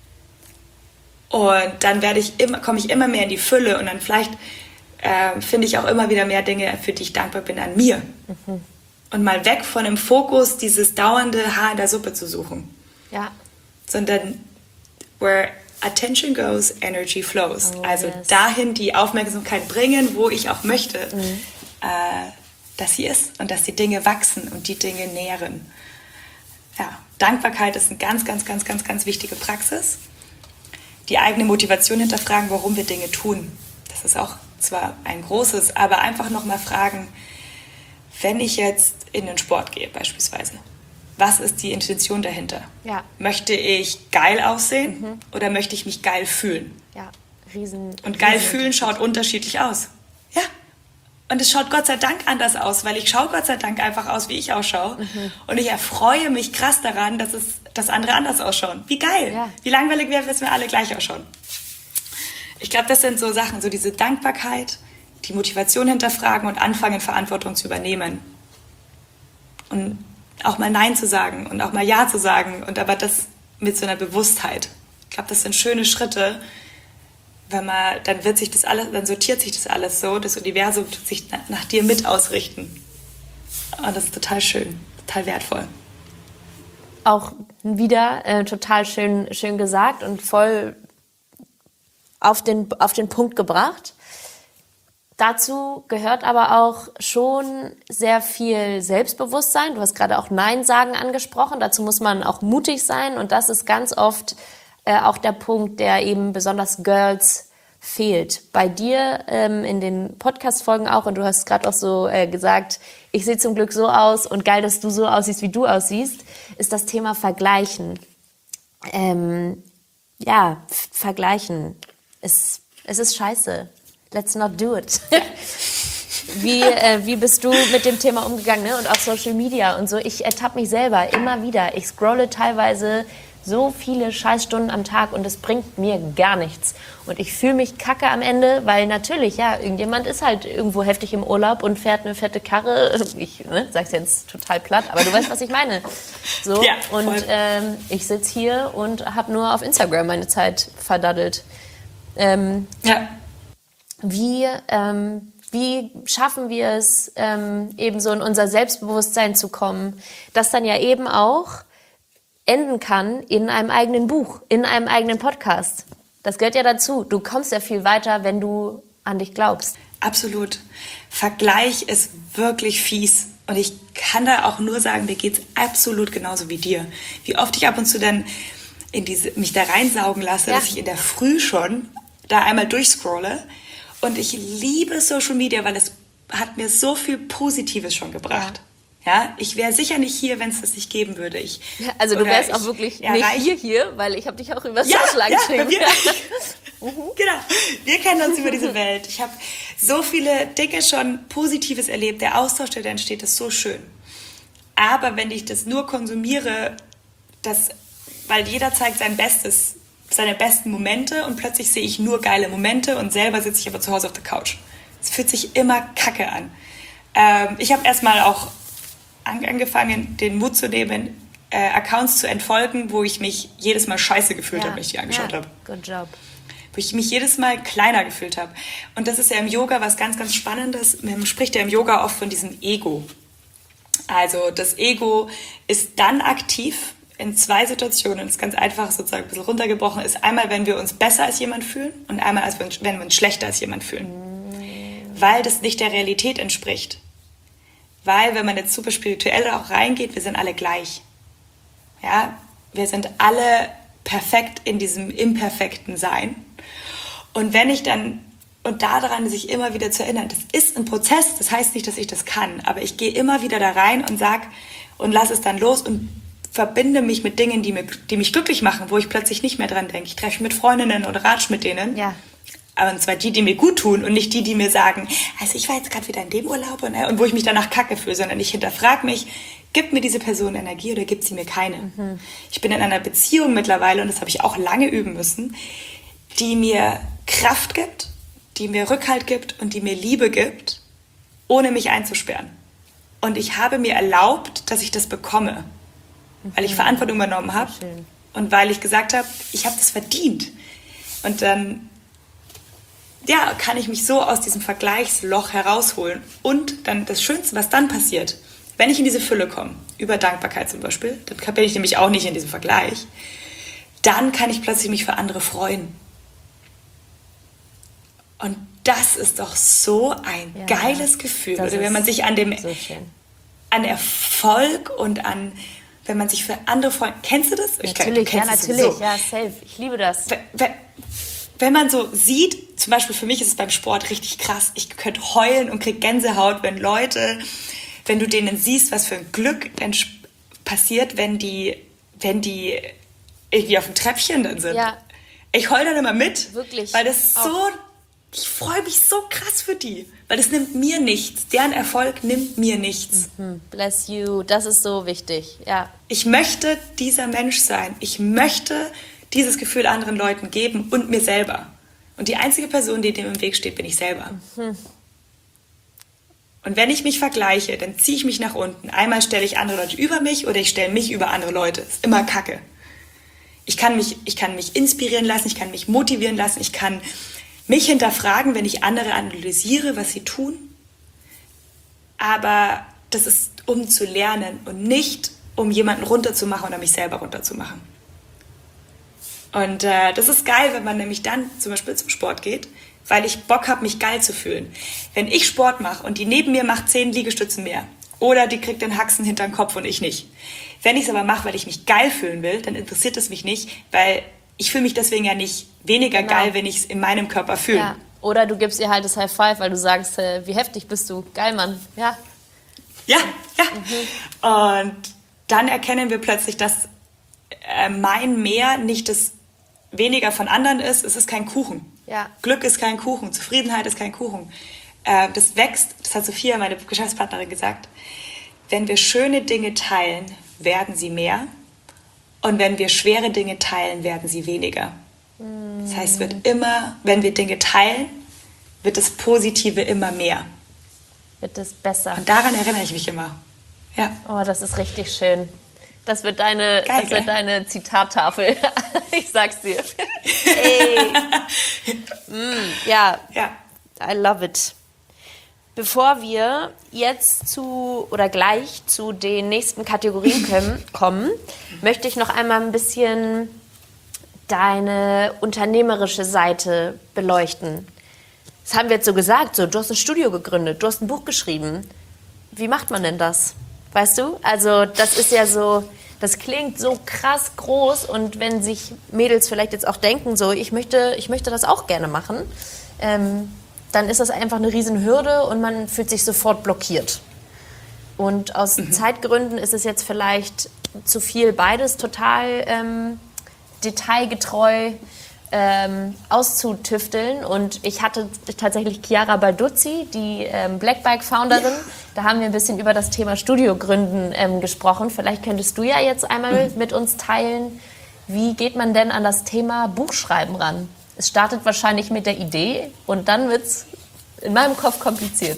Und dann werde ich immer, komme ich immer mehr in die Fülle und dann vielleicht äh, finde ich auch immer wieder mehr Dinge, für die ich dankbar bin an mir. Mhm. Und mal weg von dem Fokus, dieses dauernde Haar in der Suppe zu suchen. Ja. Sondern where attention goes, energy flows. Oh, also yes. dahin die Aufmerksamkeit bringen, wo ich auch möchte, mhm. äh, dass sie ist und dass die Dinge wachsen und die Dinge nähren. Ja, Dankbarkeit ist eine ganz, ganz, ganz, ganz, ganz wichtige Praxis. Die eigene Motivation hinterfragen, warum wir Dinge tun. Das ist auch zwar ein großes, aber einfach nochmal fragen, wenn ich jetzt in den Sport gehe beispielsweise, was ist die Intention dahinter? Ja. Möchte ich geil aussehen mhm. oder möchte ich mich geil fühlen? Ja, riesen. Und geil riesen fühlen schaut unterschiedlich aus. Ja. Und es schaut Gott sei Dank anders aus, weil ich schaue Gott sei Dank einfach aus, wie ich ausschaue. Mhm. Und ich erfreue mich krass daran, dass es, dass andere anders ausschauen. Wie geil. Ja. Wie langweilig wäre, wenn wir alle gleich ausschauen. Ich glaube, das sind so Sachen, so diese Dankbarkeit, die Motivation hinterfragen und anfangen, Verantwortung zu übernehmen. Und auch mal Nein zu sagen und auch mal Ja zu sagen und aber das mit so einer Bewusstheit. Ich glaube, das sind schöne Schritte, wenn man, dann wird sich das alles, dann sortiert sich das alles so, das Universum tut sich nach, nach dir mit ausrichten. Und das ist total schön, total wertvoll. Auch wieder äh, total schön, schön gesagt und voll auf den, auf den Punkt gebracht. Dazu gehört aber auch schon sehr viel Selbstbewusstsein. Du hast gerade auch Nein sagen angesprochen. Dazu muss man auch mutig sein. Und das ist ganz oft äh, auch der Punkt, der eben besonders Girls fehlt. Bei dir ähm, in den Podcast-Folgen auch, und du hast gerade auch so äh, gesagt, ich sehe zum Glück so aus und geil, dass du so aussiehst, wie du aussiehst, ist das Thema Vergleichen. Ähm, ja, f- Vergleichen. Es, es ist scheiße. Let's not do it. Wie, äh, wie bist du mit dem Thema umgegangen, ne? Und auch Social Media und so. Ich ertappe mich selber immer wieder. Ich scrolle teilweise so viele Scheißstunden am Tag und es bringt mir gar nichts. Und ich fühle mich kacke am Ende, weil natürlich, ja, irgendjemand ist halt irgendwo heftig im Urlaub und fährt eine fette Karre. Ich ne, sag's jetzt total platt, aber du weißt, was ich meine. So, Ja, und voll. ähm, ich sitze hier und habe nur auf Instagram meine Zeit verdaddelt. Ähm, Ja. wie, ähm, wie schaffen wir es, ähm, eben so in unser Selbstbewusstsein zu kommen, das dann ja eben auch enden kann in einem eigenen Buch, in einem eigenen Podcast. Das gehört ja dazu. Du kommst ja viel weiter, wenn du an dich glaubst. Absolut. Vergleich ist wirklich fies. Und ich kann da auch nur sagen, mir geht's absolut genauso wie dir. Wie oft ich ab und zu dann in diese, mich da reinsaugen lasse, Ja. dass ich in der Früh schon da einmal durchscrolle. Und ich liebe Social Media, weil es hat mir so viel Positives schon gebracht. Ja, ich wäre sicher nicht hier, wenn es das nicht geben würde. Ich, Ja, also du oder wärst ich auch wirklich erreich- nicht hier, hier, weil ich habe dich auch über Ja, Social ja, angeschrieben. wir, genau. Wir kennen uns über diese Welt. Ich habe so viele Dinge schon Positives erlebt. Der Austausch, der da entsteht, ist so schön. Aber wenn ich das nur konsumiere, das, weil jeder zeigt sein Bestes, seine besten Momente und plötzlich sehe ich nur geile Momente und selber sitze ich aber zu Hause auf der Couch. Es fühlt sich immer kacke an. Ähm, ich habe erstmal auch an- angefangen, den Mut zu nehmen, äh, Accounts zu entfolgen, wo ich mich jedes Mal scheiße gefühlt habe, wenn ich die angeschaut ja. habe. Good job. Wo ich mich jedes Mal kleiner gefühlt habe. Und das ist ja im Yoga was ganz, ganz Spannendes. Man spricht ja im Yoga oft von diesem Ego. Also das Ego ist dann aktiv in zwei Situationen. Das ist ganz einfach sozusagen ein bisschen runtergebrochen. Ist einmal, wenn wir uns besser als jemand fühlen und einmal, als wir uns, wenn wir uns schlechter als jemand fühlen. Weil das nicht der Realität entspricht. Weil, wenn man jetzt super spirituell auch reingeht, wir sind alle gleich. Ja, wir sind alle perfekt in diesem imperfekten Sein. Und wenn ich dann, und daran sich immer wieder zu erinnern, das ist ein Prozess, das heißt nicht, dass ich das kann, aber ich gehe immer wieder da rein und sag und lass es dann los und verbinde mich mit Dingen, die, mir, die mich glücklich machen, wo ich plötzlich nicht mehr dran denke. Ich treffe mich mit Freundinnen oder ratsch mit denen. Ja. Aber und zwar die, die mir gut tun und nicht die, die mir sagen, also ich war jetzt gerade wieder in dem Urlaub und, und wo ich mich danach kacke fühle, sondern ich hinterfrage mich, gibt mir diese Person Energie oder gibt sie mir keine? Mhm. Ich bin in einer Beziehung mittlerweile, und das habe ich auch lange üben müssen, die mir Kraft gibt, die mir Rückhalt gibt und die mir Liebe gibt, ohne mich einzusperren. Und ich habe mir erlaubt, dass ich das bekomme, mhm. weil ich Verantwortung übernommen habe und weil ich gesagt habe, ich habe das verdient. Und dann ja, kann ich mich so aus diesem Vergleichsloch herausholen. Und dann das Schönste, was dann passiert, wenn ich in diese Fülle komme, über Dankbarkeit zum Beispiel, dann bin ich nämlich auch nicht in diesem Vergleich, dann kann ich plötzlich mich für andere freuen. Und das ist doch so ein ja, geiles Gefühl. Oder wenn man sich an dem so an Erfolg und an, wenn man sich für andere freut. Kennst du das? Ich natürlich, kann, ja, natürlich, so. Ja, safe. Ich liebe das. Wenn, wenn man so sieht, zum Beispiel für mich ist es beim Sport richtig krass, ich könnte heulen und krieg Gänsehaut, wenn Leute, wenn du denen siehst, was für ein Glück passiert, wenn die, wenn die irgendwie auf dem Treppchen dann sind. Ja. Ich heule dann immer mit. Wirklich. Weil das so, auch. Ich freue mich so krass für die. Weil das nimmt mir nichts. Deren Erfolg nimmt mir nichts. Mhm. Bless you. Das ist so wichtig, ja. Ich möchte dieser Mensch sein. Ich möchte dieses Gefühl anderen Leuten geben und mir selber. Und die einzige Person, die dem im Weg steht, bin ich selber. Mhm. Und wenn ich mich vergleiche, dann ziehe ich mich nach unten. Einmal stelle ich andere Leute über mich oder ich stelle mich über andere Leute. Das ist immer Kacke. Ich kann mich, ich kann mich inspirieren lassen, ich kann mich motivieren lassen, ich kann mich hinterfragen, wenn ich andere analysiere, was sie tun. Aber das ist, um zu lernen und nicht, um jemanden runterzumachen oder mich selber runterzumachen. Und äh, das ist geil, wenn man nämlich dann zum Beispiel zum Sport geht, weil ich Bock habe, mich geil zu fühlen. Wenn ich Sport mache und die neben mir macht zehn Liegestützen mehr oder die kriegt den Haxen hinter den Kopf und ich nicht. Wenn ich es aber mache, weil ich mich geil fühlen will, dann interessiert es mich nicht, weil ich fühle mich deswegen ja nicht weniger Genau. geil, wenn ich es in meinem Körper fühle. Ja. Oder du gibst ihr halt das High Five, weil du sagst, äh, wie heftig bist du. Geil, Mann. Ja. Ja, ja. Und dann erkennen wir plötzlich, dass äh, mein Mehr nicht das weniger von anderen ist. Es ist kein Kuchen. Ja. Glück ist kein Kuchen. Zufriedenheit ist kein Kuchen. Äh, das wächst, das hat Sophia, meine Geschäftspartnerin, gesagt. Wenn wir schöne Dinge teilen, werden sie mehr. Und wenn wir schwere Dinge teilen, werden sie weniger. Das heißt, es wird immer, wenn wir Dinge teilen, wird das Positive immer mehr. Wird es besser. Und daran erinnere ich mich immer. Ja. Oh, das ist richtig schön. Das wird deine, Geil, das wird gell? deine Zitattafel. Ich sag's dir. Ey. mm, ja, Ja. I love it. Bevor wir jetzt zu oder gleich zu den nächsten Kategorien können, kommen, möchte ich noch einmal ein bisschen deine unternehmerische Seite beleuchten. Das haben wir jetzt so gesagt, so, du hast ein Studio gegründet, du hast ein Buch geschrieben. Wie macht man denn das? Weißt du? Also das ist ja so, das klingt so krass groß und wenn sich Mädels vielleicht jetzt auch denken, so, ich möchte, ich möchte das auch gerne machen, ähm, dann ist das einfach eine riesen Hürde und man fühlt sich sofort blockiert. Und aus mhm. Zeitgründen ist es jetzt vielleicht zu viel beides total ähm, detailgetreu ähm, auszutüfteln. Und ich hatte tatsächlich Chiara Balduzzi, die ähm, Blackbike-Founderin. Ja. Da haben wir ein bisschen über das Thema Studiogründen ähm, gesprochen. Vielleicht könntest du ja jetzt einmal mhm. mit uns teilen, wie geht man denn an das Thema Buchschreiben ran? Es startet wahrscheinlich mit der Idee und dann wird es in meinem Kopf kompliziert.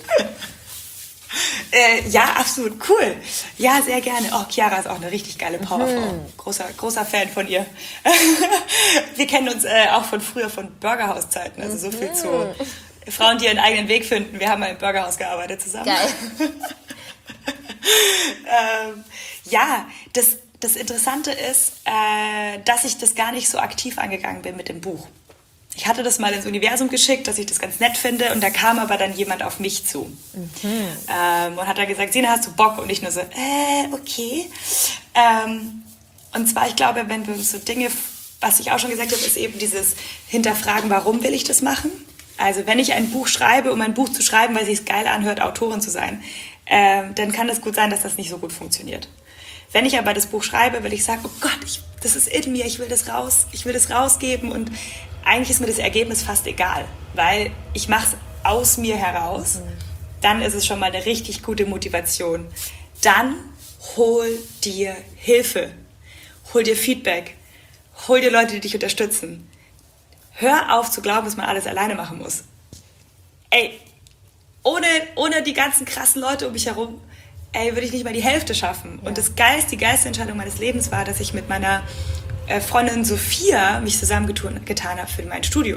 Äh, ja, absolut, cool. Ja, sehr gerne. Oh, Chiara ist auch eine richtig geile Powerfrau. Mhm. Großer, großer Fan von ihr. Wir kennen uns äh, auch von früher, von Burgerhaus-Zeiten. Also so viel mhm. zu Frauen, die ihren eigenen Weg finden. Wir haben mal im Burgerhaus gearbeitet zusammen. Geil. ähm, ja, das, das Interessante ist, äh, dass ich das gar nicht so aktiv angegangen bin mit dem Buch. Ich hatte das mal ins Universum geschickt, dass ich das ganz nett finde und da kam aber dann jemand auf mich zu. Mhm. Ähm, und hat dann gesagt, Sina, hast du Bock? Und ich nur so, äh, okay. Ähm, und zwar, ich glaube, wenn wir uns so Dinge, was ich auch schon gesagt habe, ist eben dieses Hinterfragen, warum will ich das machen? Also wenn ich ein Buch schreibe, um ein Buch zu schreiben, weil es sich geil anhört, Autorin zu sein, ähm, dann kann es gut sein, dass das nicht so gut funktioniert. Wenn ich aber das Buch schreibe, weil ich sage, oh Gott, ich, das ist in mir, ich will das raus, ich will das rausgeben und eigentlich ist mir das Ergebnis fast egal, weil ich mache es aus mir heraus, dann ist es schon mal eine richtig gute Motivation. Dann hol dir Hilfe, hol dir Feedback, hol dir Leute, die dich unterstützen. Hör auf zu glauben, dass man alles alleine machen muss. Ey, ohne, ohne die ganzen krassen Leute um mich herum, ey, würde ich nicht mal die Hälfte schaffen. Ja. Und das geilste, die geilste Entscheidung meines Lebens war, dass ich mit meiner Freundin Sophia mich zusammengetan habe für mein Studio.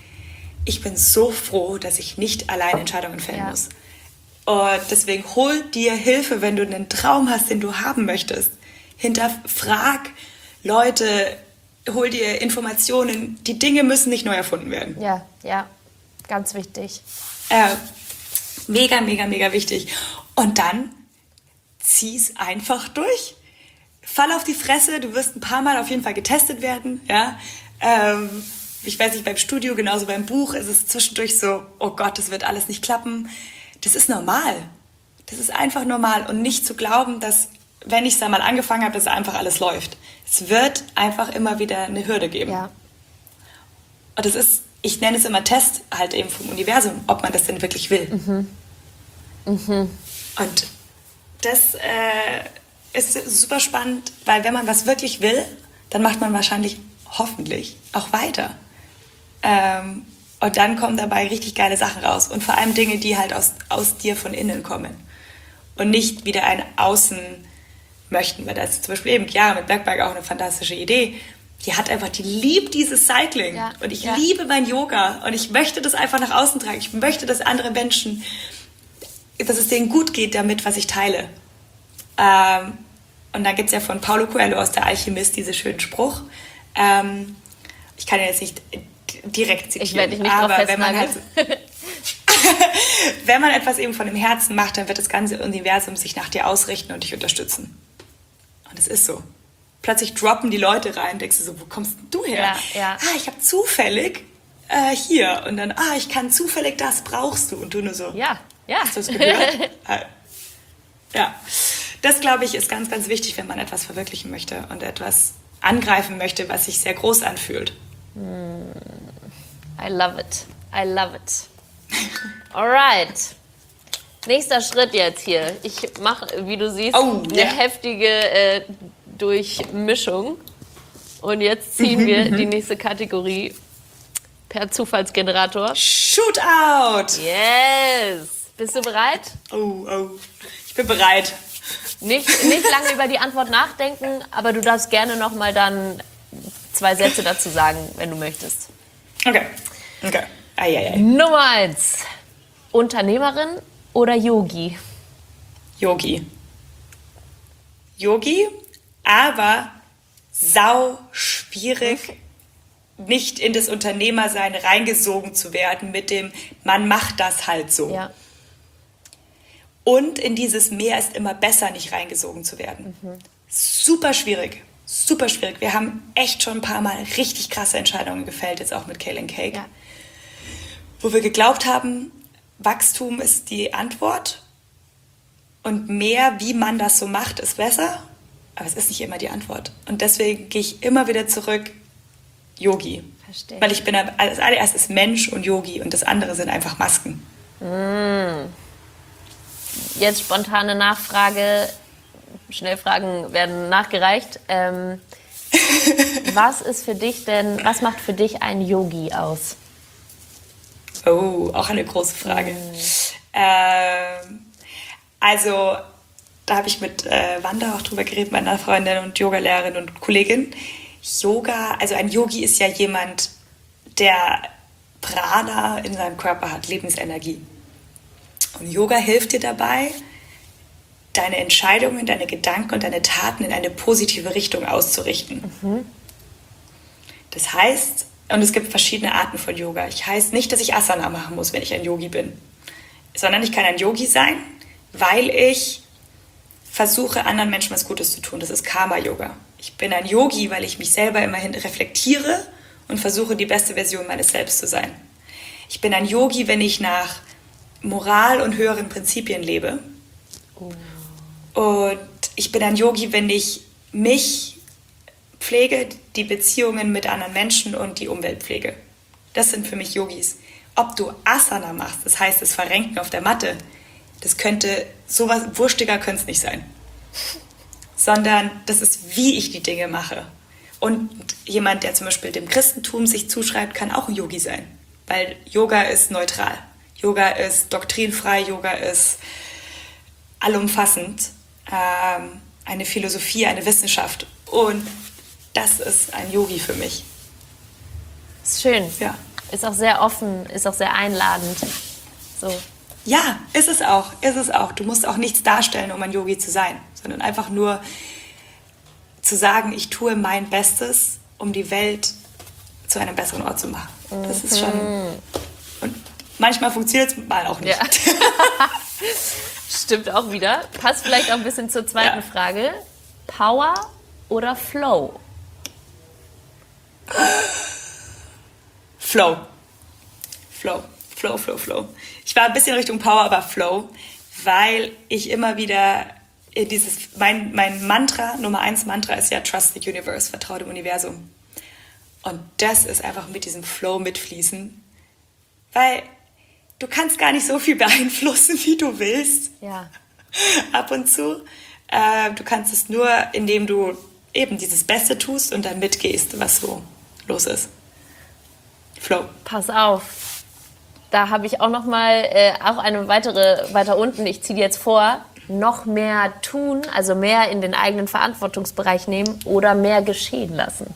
Ich bin so froh, dass ich nicht allein Entscheidungen fällen ja. muss. Und deswegen hol dir Hilfe, wenn du einen Traum hast, den du haben möchtest. Hinterfrag Leute, hol dir Informationen. Die Dinge müssen nicht neu erfunden werden. Ja, ja, ganz wichtig. Äh, mega, mega, mega wichtig. Und dann zieh's einfach durch. Fall auf die Fresse, du wirst ein paar Mal auf jeden Fall getestet werden, ja. Ähm, ich weiß nicht, beim Studio, genauso beim Buch, ist es zwischendurch so, oh Gott, das wird alles nicht klappen. Das ist normal. Das ist einfach normal. Und nicht zu glauben, dass, wenn ich es einmal angefangen habe, dass einfach alles läuft. Es wird einfach immer wieder eine Hürde geben. Ja. Und das ist, ich nenne es immer Test halt eben vom Universum, ob man das denn wirklich will. Mhm. Mhm. Und das, äh, ist super spannend, weil wenn man was wirklich will, dann macht man wahrscheinlich, hoffentlich, auch weiter. Ähm, und dann kommen dabei richtig geile Sachen raus. Und vor allem Dinge, die halt aus, aus dir von innen kommen. Und nicht wieder ein Außen möchten. Weil da ist zum Beispiel eben Chiara mit Blackbike auch eine fantastische Idee. Die hat einfach, die liebt dieses Cycling. Ja, und ich ja. liebe mein Yoga. Und ich möchte das einfach nach außen tragen. Ich möchte, dass andere Menschen, dass es denen gut geht damit, was ich teile. Ähm, und dann gibt es ja von Paulo Coelho aus Der Alchemist diesen schönen Spruch. Ähm, ich kann ihn jetzt nicht direkt zitieren, ich werde dich nicht aber wenn man, halt, wenn man etwas eben von dem Herzen macht, dann wird das ganze Universum sich nach dir ausrichten und dich unterstützen. Und es ist so. plötzlich droppen die Leute rein, denkst du so, wo kommst du her? Ja, ja. Ah, ich habe zufällig äh, hier und dann, ah, ich kann zufällig, das brauchst du und du nur so. Ja, ja. Hast du das gehört? Ja, das glaube ich ist ganz, ganz wichtig, wenn man etwas verwirklichen möchte und etwas angreifen möchte, was sich sehr groß anfühlt. I love it. I love it. Alright. Nächster Schritt jetzt hier. Ich mache, wie du siehst, oh, eine yeah. heftige äh, Durchmischung. Und jetzt ziehen wir die nächste Kategorie per Zufallsgenerator. Shootout! Yes! Bist du bereit? Oh, oh. Ich bin bereit. Nicht, nicht lange über die Antwort nachdenken, aber du darfst gerne noch mal dann zwei Sätze dazu sagen, wenn du möchtest. Okay. Okay. Ei, ei, ei. Nummer eins. Unternehmerin oder Yogi? Yogi. Yogi, aber sau schwierig, nicht in das Unternehmersein reingesogen zu werden mit dem, man macht das halt so. Ja. Und in dieses mehr ist immer besser nicht reingesogen zu werden. Mhm. Super schwierig. Super schwierig. Wir haben echt schon ein paar Mal richtig krasse Entscheidungen gefällt, jetzt auch mit Kale and Cake. Ja. Wo wir geglaubt haben, Wachstum ist die Antwort und mehr, wie man das so macht, ist besser. Aber es ist nicht immer die Antwort. Und deswegen gehe ich immer wieder zurück, Yogi. Verstehe. Weil ich bin als allererstes Mensch und Yogi und das andere sind einfach Masken. Mm. Jetzt spontane Nachfrage. Schnellfragen werden nachgereicht. Ähm, was ist für dich denn, was macht für dich ein Yogi aus? Oh, auch eine große Frage. Mm. Ähm, also, da habe ich mit äh, Wanda auch drüber geredet, meiner Freundin und Yogalehrerin und Kollegin. Yoga, also ein Yogi ist ja jemand, der Prana in seinem Körper hat, Lebensenergie. Und Yoga hilft dir dabei, deine Entscheidungen, deine Gedanken und deine Taten in eine positive Richtung auszurichten. Mhm. Das heißt, und es gibt verschiedene Arten von Yoga. Ich heißt nicht, dass ich Asana machen muss, wenn ich ein Yogi bin, sondern ich kann ein Yogi sein, weil ich versuche, anderen Menschen was Gutes zu tun. Das ist Karma-Yoga. Ich bin ein Yogi, weil ich mich selber immerhin reflektiere und versuche, die beste Version meines Selbst zu sein. Ich bin ein Yogi, wenn ich nach Moral und höheren Prinzipien lebe. Oh. Und ich bin ein Yogi, wenn ich mich pflege, die Beziehungen mit anderen Menschen und die Umwelt pflege. Das sind für mich Yogis. Ob du Asana machst, das heißt das Verrenken auf der Matte, das könnte, sowas wurstiger könnte es nicht sein. Sondern das ist, wie ich die Dinge mache. Und jemand, der zum Beispiel dem Christentum sich zuschreibt, kann auch ein Yogi sein. Weil Yoga ist neutral. Yoga ist doktrinfrei, Yoga ist allumfassend. Ähm, eine Philosophie, eine Wissenschaft. Und das ist ein Yogi für mich. Ist schön. Ja. Ist auch sehr offen, ist auch sehr einladend. So. Ja, ist es auch, ist es auch. Du musst auch nichts darstellen, um ein Yogi zu sein, sondern einfach nur zu sagen, ich tue mein Bestes, um die Welt zu einem besseren Ort zu machen. Das ist schon... Und manchmal funktioniert es mal auch nicht. Ja. Stimmt auch wieder. Passt vielleicht auch ein bisschen zur zweiten ja. Frage. Power oder Flow? Flow. Flow. Flow, Flow, Flow. Ich war ein bisschen Richtung Power, aber Flow, weil ich immer wieder in dieses, mein, mein Mantra, Nummer eins Mantra ist ja Trust the Universe, vertraue dem Universum. Und das ist einfach mit diesem Flow mitfließen, weil du kannst gar nicht so viel beeinflussen, wie du willst. Ja. Ab und zu. Äh, du kannst es nur, indem du eben dieses Beste tust und dann mitgehst, was so los ist. Flow. Pass auf. Da habe ich auch noch mal äh, auch eine weitere weiter unten. Ich ziehe dir jetzt vor, noch mehr tun, also mehr in den eigenen Verantwortungsbereich nehmen oder mehr geschehen lassen.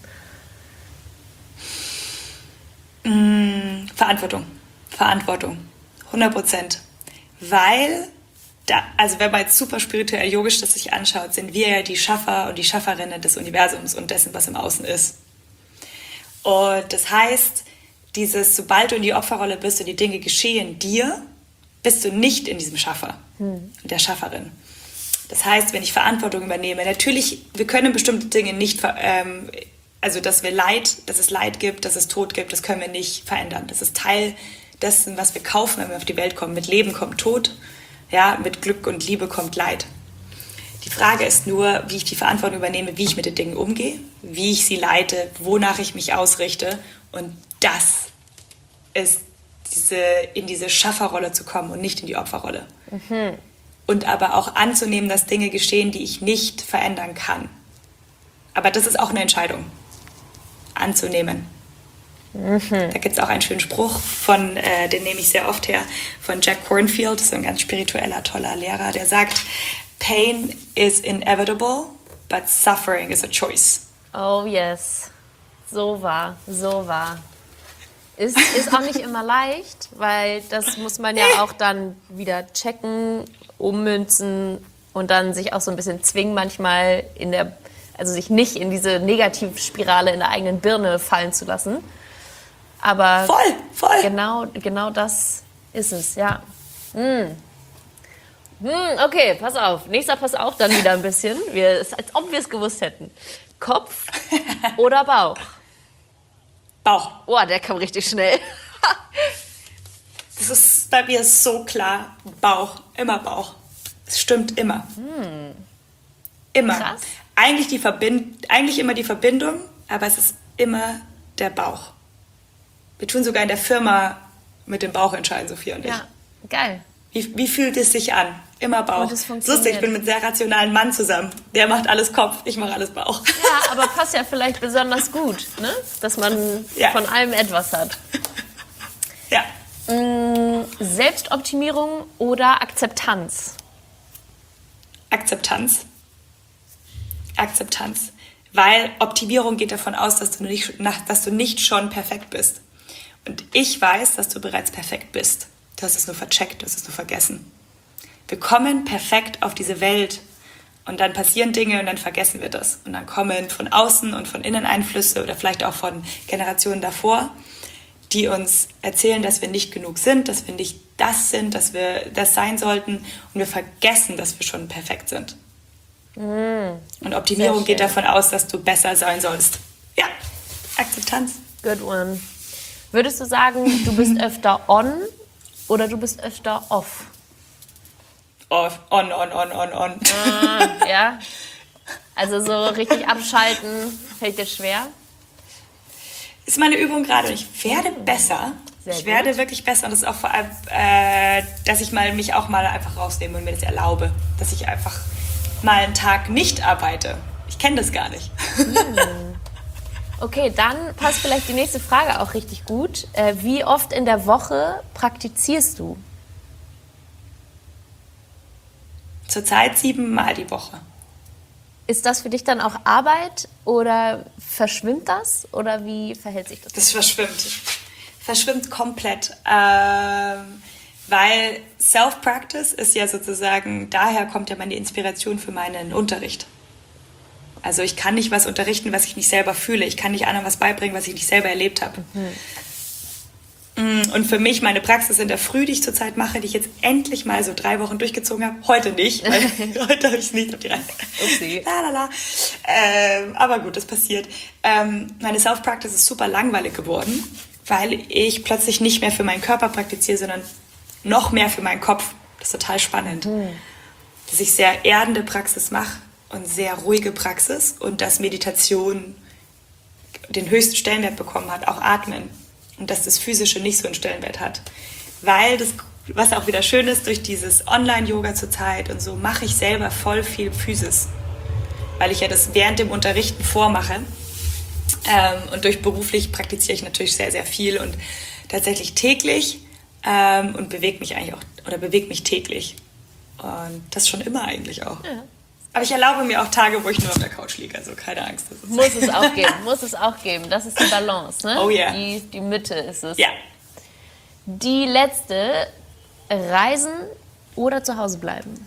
Mm, Verantwortung. Verantwortung. hundert Prozent. Weil, da, also wenn man jetzt super spirituell yogisch das sich anschaut, sind wir ja die Schaffer und die Schafferinnen des Universums und dessen, was im Außen ist. Und das heißt, dieses, sobald du in die Opferrolle bist und die Dinge geschehen dir, bist du nicht in diesem Schaffer, hm. der Schafferin. Das heißt, wenn ich Verantwortung übernehme, natürlich, wir können bestimmte Dinge nicht, ähm, also dass wir Leid, dass es Leid gibt, dass es Tod gibt, das können wir nicht verändern. Das ist Teil dessen, was wir kaufen, wenn wir auf die Welt kommen. Mit Leben kommt Tod, ja, mit Glück und Liebe kommt Leid. Die Frage ist nur, wie ich die Verantwortung übernehme, wie ich mit den Dingen umgehe, wie ich sie leite, wonach ich mich ausrichte. Und das ist diese, in diese Schafferrolle zu kommen und nicht in die Opferrolle. Mhm. Und aber auch anzunehmen, dass Dinge geschehen, die ich nicht verändern kann. Aber das ist auch eine Entscheidung, anzunehmen. Mhm. Da gibt es auch einen schönen Spruch, von, äh, den nehme ich sehr oft her, von Jack Kornfield, das ist ein ganz spiritueller, toller Lehrer, der sagt, Pain is inevitable, but suffering is a choice. Oh yes, so wahr, so wahr. Ist, ist auch nicht immer leicht, weil das muss man ja auch dann wieder checken, ummünzen und dann sich auch so ein bisschen zwingen, manchmal in der, also sich nicht in diese Negativspirale in der eigenen Birne fallen zu lassen. Aber voll, voll. Genau, genau das ist es, ja. Hm. Hm, okay, pass auf. Nächster pass auf dann wieder ein bisschen. Wir, ist, als ob wir es gewusst hätten. Kopf oder Bauch? Bauch. Oh, der kam richtig schnell. Das ist bei mir so klar. Bauch. Immer Bauch. Es stimmt immer. Hm. Immer. Krass. Eigentlich, die Verbind- eigentlich immer die Verbindung, aber es ist immer der Bauch. Wir tun sogar in der Firma mit dem Bauch entscheiden, Sophia und ich. Ja, geil. Wie, wie fühlt es sich an? Immer Bauch. Und es funktioniert. Lustig, ich bin mit einem sehr rationalen Mann zusammen. Der macht alles Kopf, ich mache alles Bauch. Ja, aber passt ja vielleicht besonders gut, ne? Dass man ja. von allem etwas hat. Ja. Mm, Selbstoptimierung oder Akzeptanz? Akzeptanz. Akzeptanz. Weil Optimierung geht davon aus, dass du nicht, dass du nicht schon perfekt bist. Und ich weiß, dass du bereits perfekt bist. Du hast es nur vercheckt, du hast es nur vergessen. Wir kommen perfekt auf diese Welt und dann passieren Dinge und dann vergessen wir das. Und dann kommen von außen und von innen Einflüsse oder vielleicht auch von Generationen davor, die uns erzählen, dass wir nicht genug sind, dass wir nicht das sind, dass wir das sein sollten und wir vergessen, dass wir schon perfekt sind. Mm, und Optimierung geht davon aus, dass du besser sein sollst. Ja, Akzeptanz. Good one. Würdest du sagen, du bist öfter on oder du bist öfter off? Off, on, on, on, on, on. Ah, ja. Also so richtig abschalten fällt dir schwer? Ist meine Übung gerade. Ich werde besser. Sehr ich gut. werde wirklich besser. Und das ist auch vor allem, äh, dass ich mal, mich auch mal einfach rausnehme und mir das erlaube. Dass ich einfach mal einen Tag nicht arbeite. Ich kenne das gar nicht. Okay, dann passt vielleicht die nächste Frage auch richtig gut. Äh, wie oft in der Woche praktizierst du? Zurzeit siebenmal die Woche. Ist das für dich dann auch Arbeit oder verschwimmt das? Oder wie verhält sich das? Das verschwimmt. Verschwimmt komplett. Ähm, weil Self-Practice ist ja sozusagen, daher kommt ja meine Inspiration für meinen Unterricht. Also ich kann nicht was unterrichten, was ich nicht selber fühle. Ich kann nicht anderen was beibringen, was ich nicht selber erlebt habe. Mhm. Und für mich, meine Praxis in der Früh, die ich zurzeit mache, die ich jetzt endlich mal so drei Wochen durchgezogen habe, heute nicht, weil heute habe ich es nicht auf die Reihe. Upsi. Lalala. Ähm, aber gut, das passiert. Ähm, meine Self-Practice ist super langweilig geworden, weil ich plötzlich nicht mehr für meinen Körper praktiziere, sondern noch mehr für meinen Kopf. Das ist total spannend. Mhm. Dass ich sehr erdende Praxis mache und sehr ruhige Praxis und dass Meditation den höchsten Stellenwert bekommen hat, auch Atmen. Und dass das Physische nicht so einen Stellenwert hat. Weil das, was auch wieder schön ist, durch dieses Online-Yoga zurzeit und so, mache ich selber voll viel Physis. Weil ich ja das während dem Unterrichten vormache. Ähm, und durch beruflich praktiziere ich natürlich sehr, sehr viel und tatsächlich täglich ähm, und bewege mich eigentlich auch, oder bewege mich täglich. Und das schon immer eigentlich auch. Ja. Aber ich erlaube mir auch Tage, wo ich nur auf der Couch liege, also keine Angst. Das ist muss es auch geben, muss es auch geben. Das ist die Balance, ne? Oh ja. Yeah. Die, die Mitte ist es. Ja. Die letzte, reisen oder zu Hause bleiben?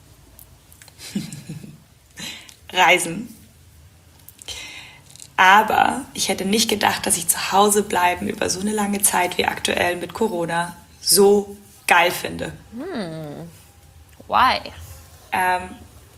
Reisen. Aber ich hätte nicht gedacht, dass ich zu Hause bleiben über so eine lange Zeit wie aktuell mit Corona so geil finde. Hm. Why? Ähm,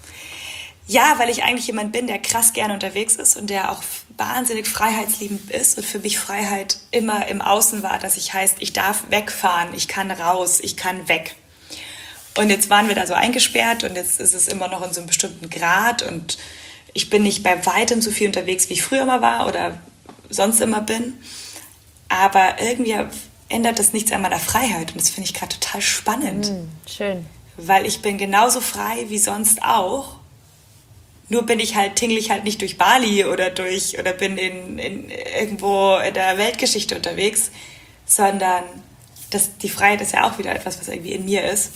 Ja, weil ich eigentlich jemand bin, der krass gerne unterwegs ist und der auch wahnsinnig freiheitsliebend ist und für mich Freiheit immer im Außen war, dass ich heißt, ich darf wegfahren, ich kann raus, ich kann weg. Und jetzt waren wir da so eingesperrt und jetzt ist es immer noch in so einem bestimmten Grad und ich bin nicht bei weitem so viel unterwegs, wie ich früher mal war oder sonst immer bin. Aber irgendwie ändert das nichts an meiner Freiheit und das finde ich gerade total spannend. Mm, schön. Weil ich bin genauso frei wie sonst auch. Nur bin ich halt, tingle ich halt nicht durch Bali oder durch oder bin in, in irgendwo in der Weltgeschichte unterwegs, sondern das, die Freiheit ist ja auch wieder etwas, was irgendwie in mir ist.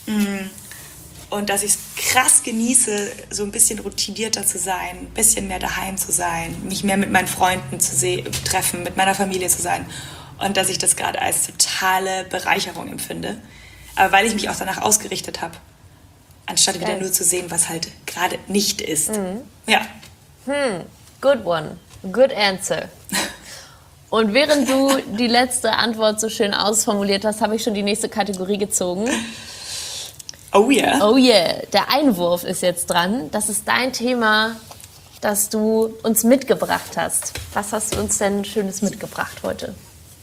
Und dass ich es krass genieße, so ein bisschen routinierter zu sein, ein bisschen mehr daheim zu sein, mich mehr mit meinen Freunden zu se- treffen, mit meiner Familie zu sein. Und dass ich das gerade als totale Bereicherung empfinde. Aber weil ich mich auch danach ausgerichtet habe. Anstatt wieder nur zu sehen, was halt gerade nicht ist. Mhm. Ja. Hm, good one. Good answer. Und während du die letzte Antwort so schön ausformuliert hast, habe ich schon die nächste Kategorie gezogen. Oh yeah. Oh yeah. Der Einwurf ist jetzt dran. Das ist dein Thema, das du uns mitgebracht hast. Was hast du uns denn Schönes mitgebracht heute?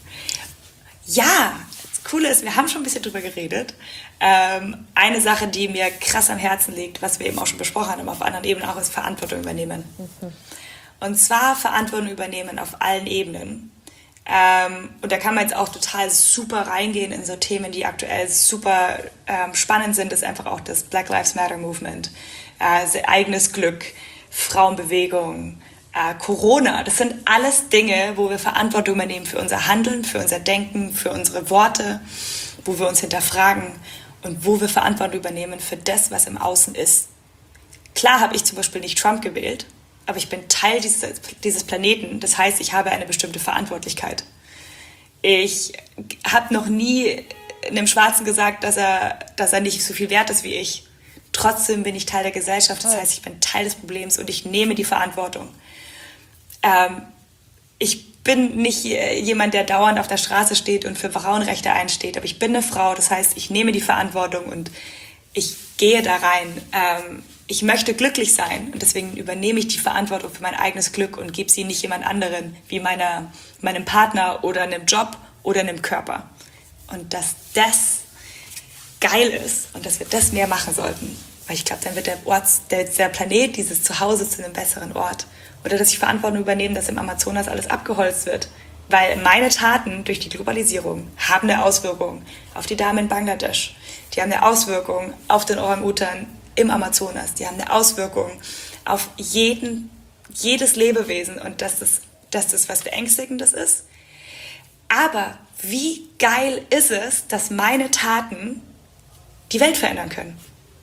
Ja, das Coole ist, wir haben schon ein bisschen drüber geredet. Ähm, eine Sache, die mir krass am Herzen liegt, was wir eben auch schon besprochen haben, auf anderen Ebenen auch, ist Verantwortung übernehmen. Mhm. Und zwar Verantwortung übernehmen auf allen Ebenen. Ähm, und da kann man jetzt auch total super reingehen in so Themen, die aktuell super ähm, spannend sind, ist einfach auch das Black Lives Matter Movement, äh, eigenes Glück, Frauenbewegung, äh, Corona. Das sind alles Dinge, wo wir Verantwortung übernehmen für unser Handeln, für unser Denken, für unsere Worte, wo wir uns hinterfragen und wo wir Verantwortung übernehmen für das, was im Außen ist. Klar habe ich zum Beispiel nicht Trump gewählt, aber ich bin Teil dieses, dieses Planeten. Das heißt, ich habe eine bestimmte Verantwortlichkeit. Ich habe noch nie einem Schwarzen gesagt, dass er, dass er nicht so viel wert ist wie ich. Trotzdem bin ich Teil der Gesellschaft. Das heißt, ich bin Teil des Problems und ich nehme die Verantwortung. Ähm, ich bin nicht jemand, der dauernd auf der Straße steht und für Frauenrechte einsteht, aber ich bin eine Frau. Das heißt, ich nehme die Verantwortung und ich gehe da rein. Ähm, ich möchte glücklich sein und deswegen übernehme ich die Verantwortung für mein eigenes Glück und gebe sie nicht jemand anderen, wie meiner, meinem Partner oder einem Job oder einem Körper. Und dass das geil ist und dass wir das mehr machen sollten. Weil ich glaube, dann wird der, Ort, der, der Planet, dieses Zuhause zu einem besseren Ort. Oder dass ich Verantwortung übernehme, dass im Amazonas alles abgeholzt wird. Weil meine Taten durch die Globalisierung haben eine Auswirkung auf die Damen in Bangladesch. Die haben eine Auswirkung auf den Orang-Utan im Amazonas. Die haben eine Auswirkung auf jeden, jedes Lebewesen. Und dass das, dass das was Beängstigendes ist. Aber wie geil ist es, dass meine Taten die Welt verändern können?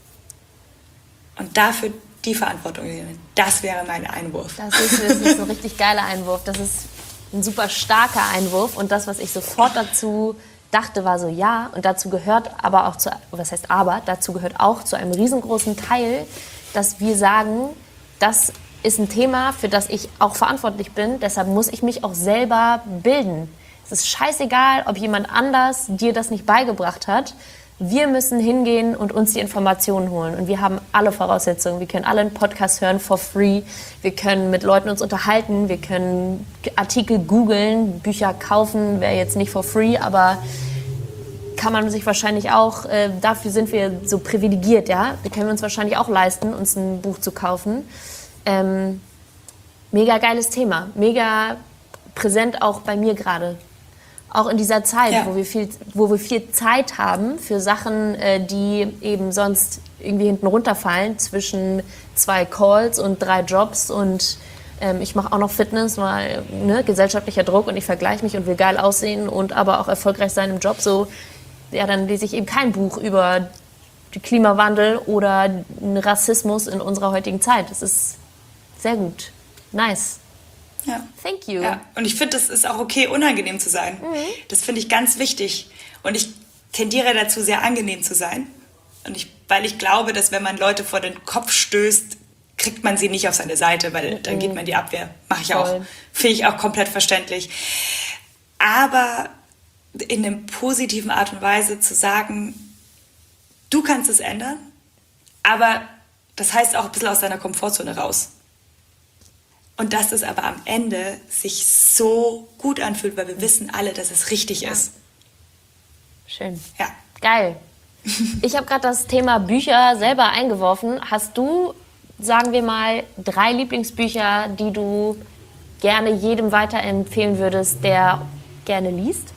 Und dafür die Verantwortung nehmen. Das wäre mein Einwurf. Das ist, das ist ein richtig geiler Einwurf. Das ist ein super starker Einwurf. Und das, was ich sofort dazu dachte, war so, ja. Und dazu gehört aber auch zu, was heißt aber, dazu gehört auch zu einem riesengroßen Teil, dass wir sagen, das ist ein Thema, für das ich auch verantwortlich bin. Deshalb muss ich mich auch selber bilden. Es ist scheißegal, ob jemand anders dir das nicht beigebracht hat. Wir müssen hingehen und uns die Informationen holen. Und wir haben alle Voraussetzungen. Wir können alle einen Podcast hören for free. Wir können mit Leuten uns unterhalten. Wir können Artikel googeln, Bücher kaufen. Wäre jetzt nicht for free, aber kann man sich wahrscheinlich auch, äh, dafür sind wir so privilegiert, ja. Wir können uns wahrscheinlich auch leisten, uns ein Buch zu kaufen. Ähm, mega geiles Thema. Mega präsent auch bei mir gerade. Auch in dieser Zeit, ja. wo wir viel, wo wir viel Zeit haben für Sachen, äh, die eben sonst irgendwie hinten runterfallen zwischen zwei Calls und drei Jobs und ähm, ich mache auch noch Fitness, weil ne, gesellschaftlicher Druck und ich vergleiche mich und will geil aussehen und aber auch erfolgreich sein im Job. So, ja, dann lese ich eben kein Buch über den Klimawandel oder den Rassismus in unserer heutigen Zeit. Das ist sehr gut. Nice. Ja. Thank you. Ja. Und ich finde, es ist auch okay, unangenehm zu sein. Mhm. Das finde ich ganz wichtig. Und ich tendiere dazu, sehr angenehm zu sein. Und ich, weil ich glaube, dass wenn man Leute vor den Kopf stößt, kriegt man sie nicht auf seine Seite, weil mhm. dann geht man in die Abwehr. Mache ich Voll. auch. Finde ich auch komplett verständlich. Aber in einer positiven Art und Weise zu sagen, du kannst es ändern, aber Das heißt auch ein bisschen aus deiner Komfortzone raus. Und dass es aber am Ende sich so gut anfühlt, weil wir wissen alle, dass es richtig Ja. ist. Schön. Ja. Geil. Ich habe gerade das Thema Bücher selber eingeworfen. Hast du, sagen wir mal, drei Lieblingsbücher, die du gerne jedem weiterempfehlen würdest, der gerne liest?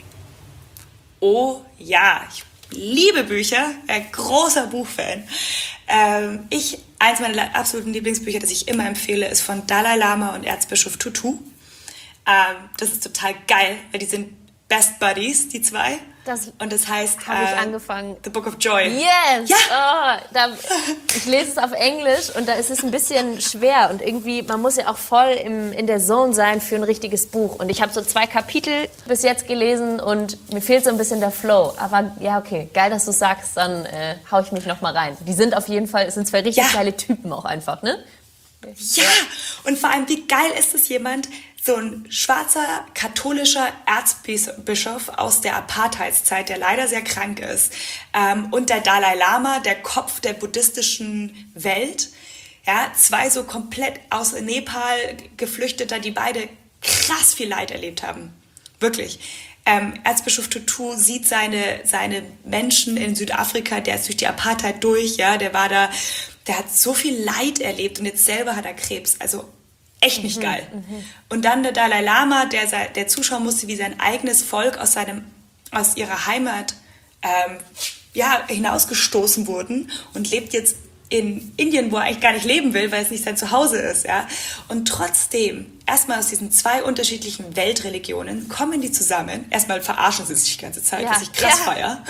Oh ja, ich liebe Bücher, ein großer Buchfan. Ähm, ich, eins meiner absoluten Lieblingsbücher, das ich immer empfehle, ist von Dalai Lama und Erzbischof Tutu. Ähm, das ist total geil, weil die sind Best Buddies, die zwei. Das und das heißt habe ich äh, angefangen. The Book of Joy. Yes! Ja. Oh, da, ich lese es auf Englisch und da ist es ein bisschen schwer und irgendwie, man muss ja auch voll im, in der Zone sein für ein richtiges Buch. Und ich habe so zwei Kapitel bis jetzt gelesen und mir fehlt so ein bisschen der Flow. Aber ja, okay, geil, dass du sagst, dann äh, hau ich mich noch mal rein. Die sind auf jeden Fall, es sind zwei richtig Ja. geile Typen auch einfach, ne? Ja, und vor allem, wie geil ist es, jemand, so ein schwarzer katholischer Erzbischof aus der Apartheidszeit, der leider sehr krank ist, ähm, und der Dalai Lama, der Kopf der buddhistischen Welt, ja, zwei so komplett aus Nepal Geflüchteter, die beide krass viel Leid erlebt haben. Wirklich. Ähm, Erzbischof Tutu sieht seine, seine Menschen in Südafrika, der ist durch die Apartheid durch, ja, der war da, der hat so viel Leid erlebt und jetzt selber hat er Krebs, also echt nicht geil. Und dann der Dalai Lama, der, der zuschauen musste, wie sein eigenes Volk aus, seinem, aus ihrer Heimat ähm, ja, hinausgestoßen wurden und lebt jetzt in Indien, wo er eigentlich gar nicht leben will, weil es nicht sein Zuhause ist. Ja? Und trotzdem, erstmal aus diesen zwei unterschiedlichen Weltreligionen, kommen die zusammen. Erstmal verarschen sie sich die ganze Zeit, Ja. was ich krass Ja. feier.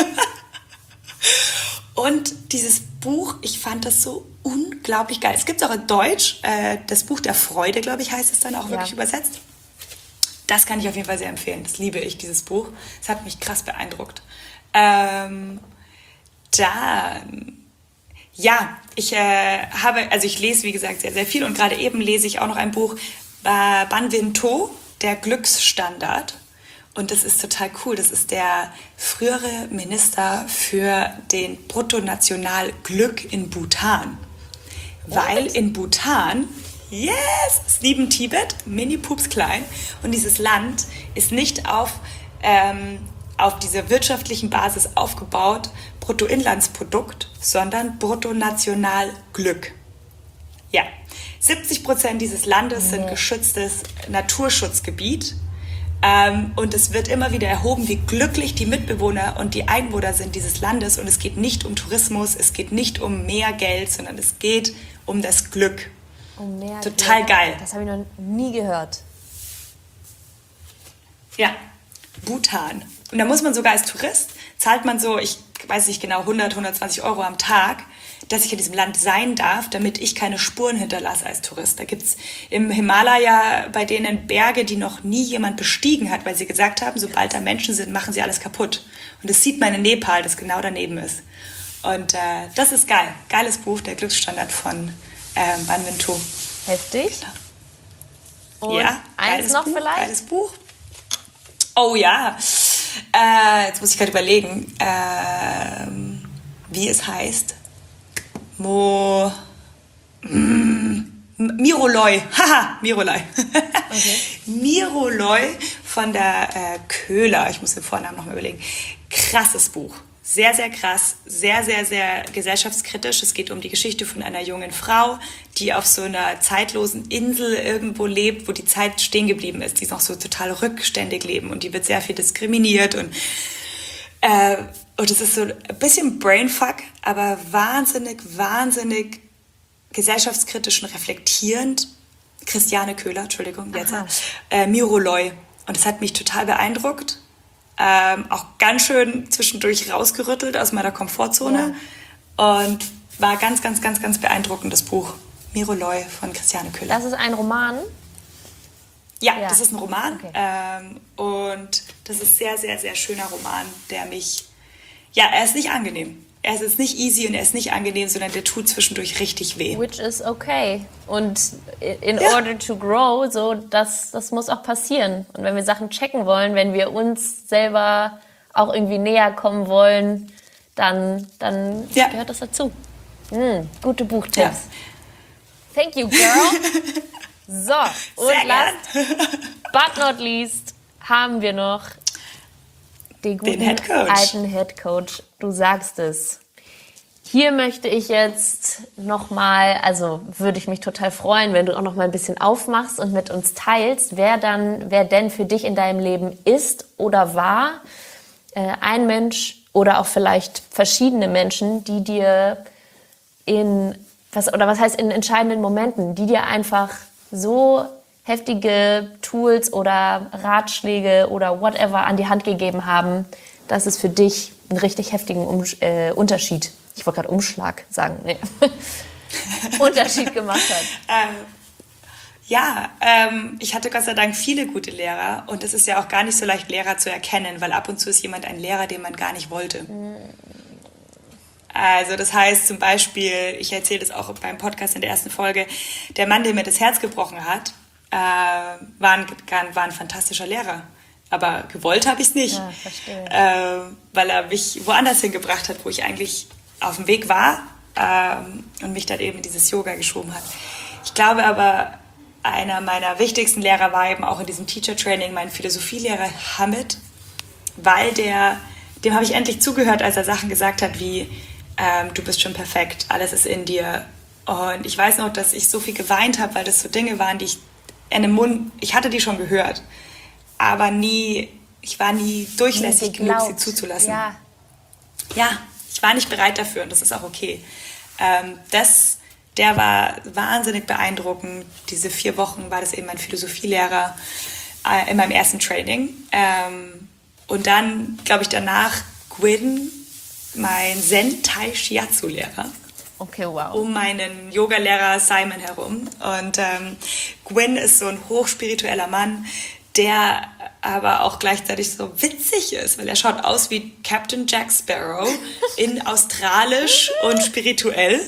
Und dieses Buch, ich fand das so unglaublich geil. Es gibt es auch in Deutsch, äh, das Buch der Freude, glaube ich, heißt es dann auch Ja. wirklich übersetzt. Das kann ich auf jeden Fall sehr empfehlen. Das liebe ich, dieses Buch. Es hat mich krass beeindruckt. Ähm, dann, ja, ich äh, habe, also ich lese, wie gesagt, sehr, sehr viel. Und gerade eben lese ich auch noch ein Buch, äh, Ban Winto, der Glücksstandard. Und das ist total cool. Das ist der frühere Minister für den Bruttonationalglück in Bhutan. Weil in Bhutan, yes, ist neben Tibet, mini-pups klein. Und dieses Land ist nicht auf, ähm, auf dieser wirtschaftlichen Basis aufgebaut, Bruttoinlandsprodukt, sondern Bruttonationalglück. Ja, siebzig Prozent dieses Landes sind geschütztes Naturschutzgebiet. Ähm, und es wird immer wieder erhoben, wie glücklich die Mitbewohner und die Einwohner sind dieses Landes. Und es geht nicht um Tourismus, es geht nicht um mehr Geld, sondern es geht um das Glück. Um mehr Total Glück. geil. Das habe ich noch nie gehört. Ja, Bhutan. Und da muss man sogar als Tourist, zahlt man so, ich weiß nicht genau, hundert, hundertzwanzig Euro am Tag, dass ich in diesem Land sein darf, damit ich keine Spuren hinterlasse als Tourist. Da gibt es im Himalaya bei denen Berge, die noch nie jemand bestiegen hat, weil sie gesagt haben, sobald da Menschen sind, machen sie alles kaputt. Und das sieht man in Nepal, das genau daneben ist. Und äh, das ist geil. Geiles Buch, der Glücksstandard von ähm, Ban Winto. Heftig. Und Ja, eins geiles noch Buch, vielleicht? Geiles Buch. Oh ja, äh, jetzt muss ich gerade überlegen, ähm, wie es heißt. Mo... Mm, Miroloi. Haha, Miroloi. Okay. Miroloi von der äh, Köhler. Ich muss den Vornamen noch mal überlegen. Krasses Buch. Sehr, sehr krass. Sehr, sehr, sehr gesellschaftskritisch. Es geht um die Geschichte von einer jungen Frau, die auf so einer zeitlosen Insel irgendwo lebt, wo die Zeit stehen geblieben ist. Die ist noch so total rückständig leben und die wird sehr viel diskriminiert und äh, und es ist so ein bisschen Brainfuck, aber wahnsinnig, wahnsinnig gesellschaftskritisch und reflektierend. Christiane Köhler, Entschuldigung, jetzt. Aha. Äh, Miroloi. Und das hat mich total beeindruckt. Ähm, auch ganz schön zwischendurch rausgerüttelt aus meiner Komfortzone. Ja. Und war ganz, ganz, ganz, ganz beeindruckend, das Buch. Miroloi von Christiane Köhler. Das ist ein Roman. Ja, Ja. das ist ein Roman. Okay. Ähm, und das ist sehr, sehr, sehr schöner Roman, der mich... Ja, er ist nicht angenehm. Er ist jetzt nicht easy und er ist nicht angenehm, sondern der tut zwischendurch richtig weh. Which is okay. Und in Ja. order to grow, so das, das muss auch passieren. Und wenn wir Sachen checken wollen, wenn wir uns selber auch irgendwie näher kommen wollen, dann, dann Ja. gehört das dazu. Mm, gute Buchtipps. Ja. Thank you, girl. So, und Sehr last but not least haben wir noch den guten Den Headcoach. alten Headcoach. Du sagst es. Hier möchte ich jetzt nochmal, also würde ich mich total freuen, wenn du auch noch mal ein bisschen aufmachst und mit uns teilst, wer dann, wer denn für dich in deinem Leben ist oder war, äh, ein Mensch oder auch vielleicht verschiedene Menschen, die dir in, was, oder was heißt in entscheidenden Momenten, die dir einfach so heftige Tools oder Ratschläge oder whatever an die Hand gegeben haben, dass es für dich einen richtig heftigen um äh, Unterschied, ich wollte gerade Umschlag sagen, nee, Unterschied gemacht hat. Ähm, ja, ähm, ich hatte Gott sei Dank viele gute Lehrer und es ist ja auch gar nicht so leicht, Lehrer zu erkennen, weil ab und zu ist jemand ein Lehrer, den man gar nicht wollte. Mhm. Also das heißt zum Beispiel, ich erzähle das auch beim Podcast in der ersten Folge, der Mann, der mir das Herz gebrochen hat, äh, war, ein, war ein fantastischer Lehrer. Aber gewollt habe ich es nicht, ja, verstehe. Äh, weil er mich woanders hingebracht hat, wo ich eigentlich auf dem Weg war äh, und mich dann eben in dieses Yoga geschoben hat. Ich glaube aber, einer meiner wichtigsten Lehrer war eben auch in diesem Teacher-Training mein Philosophielehrer Hamid, weil der, dem habe ich endlich zugehört, als er Sachen gesagt hat wie, ähm, du bist schon perfekt, alles ist in dir. Und ich weiß noch, dass ich so viel geweint habe, weil das so Dinge waren, die ich in den Mund, ich hatte die schon gehört, aber nie, ich war nie durchlässig genug, sie zuzulassen. Ja. Ja, ich war nicht bereit dafür und das ist auch okay. Ähm, das, der war wahnsinnig beeindruckend. Diese vier Wochen war das eben mein Philosophielehrer äh, in meinem ersten Training. Ähm, und dann, glaube ich, danach Gwyn, mein Zen-Tai-Shiatsu-Lehrer. Okay, wow. Um meinen Yoga-Lehrer Simon herum. Und ähm, Gwyn ist so ein hochspiritueller Mann, der aber auch gleichzeitig so witzig ist, weil er schaut aus wie Captain Jack Sparrow in australisch und spirituell,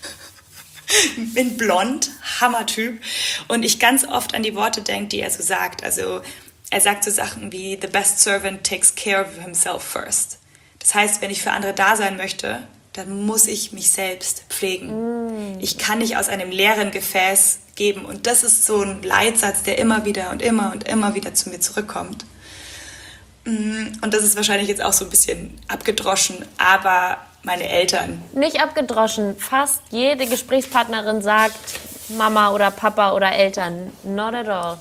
in blond, Hammertyp. Und ich ganz oft an die Worte denke, die er so sagt. Also er sagt so Sachen wie, the best servant takes care of himself first. Das heißt, wenn ich für andere da sein möchte, dann muss ich mich selbst pflegen. Mm. Ich kann nicht aus einem leeren Gefäß geben. Und das ist so ein Leitsatz, der immer wieder und immer und immer wieder zu mir zurückkommt. Und das ist wahrscheinlich jetzt auch so ein bisschen abgedroschen, aber meine Eltern... Nicht abgedroschen. Fast jede Gesprächspartnerin sagt Mama oder Papa oder Eltern. Not at all.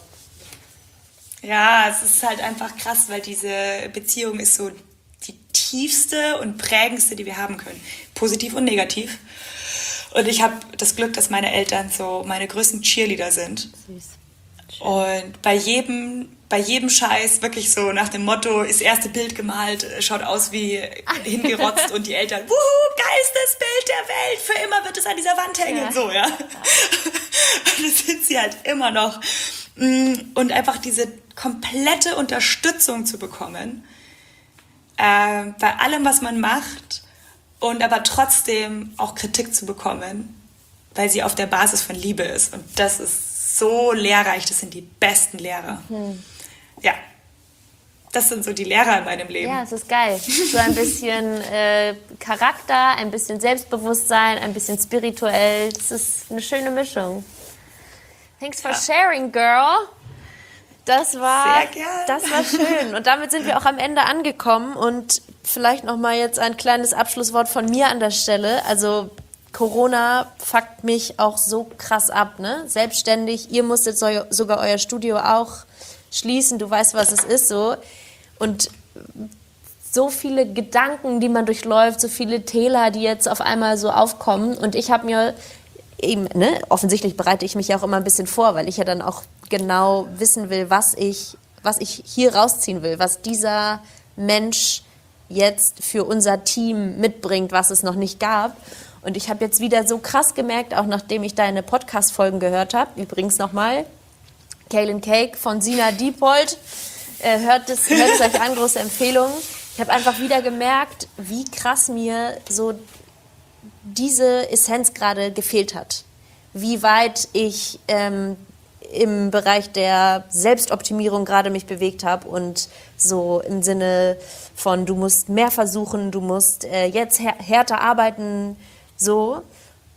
Ja, es ist halt einfach krass, weil diese Beziehung ist so die tiefste und prägendste, die wir haben können. Positiv und negativ. Und ich habe das Glück, dass meine Eltern so meine größten Cheerleader sind. Süß. Schön. Und bei jedem, bei jedem Scheiß wirklich so nach dem Motto, das erste Bild gemalt, schaut aus wie hingerotzt und die Eltern, wuhu, geilstes Bild der Welt, für immer wird es an dieser Wand hängen. Ja. So, ja. ja. Und das sind sie halt immer noch. Und einfach diese komplette Unterstützung zu bekommen, äh, bei allem, was man macht, und aber trotzdem auch Kritik zu bekommen, weil sie auf der Basis von Liebe ist. Und das ist so lehrreich, das sind die besten Lehrer. Mhm. Ja, das sind so die Lehrer in meinem Leben. Ja, es ist geil. So ein bisschen äh, Charakter, ein bisschen Selbstbewusstsein, ein bisschen spirituell. Es ist eine schöne Mischung. Thanks for ja. sharing, girl. Das war, Sehr gerne. Das war schön. Und damit sind wir auch am Ende angekommen. Und vielleicht noch mal jetzt ein kleines Abschlusswort von mir an der Stelle. Also Corona fuckt mich auch so krass ab, ne? Selbstständig. Ihr musstet so, sogar euer Studio auch schließen. Du weißt, was es ist, so. Und so viele Gedanken, die man durchläuft, so viele Täler, die jetzt auf einmal so aufkommen. Und ich habe mir eben, ne, offensichtlich bereite ich mich ja auch immer ein bisschen vor, weil ich ja dann auch genau wissen will, was ich, was ich hier rausziehen will, was dieser Mensch jetzt für unser Team mitbringt, was es noch nicht gab. Und ich habe jetzt wieder so krass gemerkt, auch nachdem ich deine Podcast-Folgen gehört habe, übrigens nochmal, Kale and Cake von Sina Diepold, äh, hört, es, hört es euch an, große Empfehlung. Ich habe einfach wieder gemerkt, wie krass mir so diese Essenz gerade gefehlt hat. Wie weit ich ähm, im Bereich der Selbstoptimierung gerade mich bewegt habe und so im Sinne von, du musst mehr versuchen, du musst äh, jetzt här- härter arbeiten, so.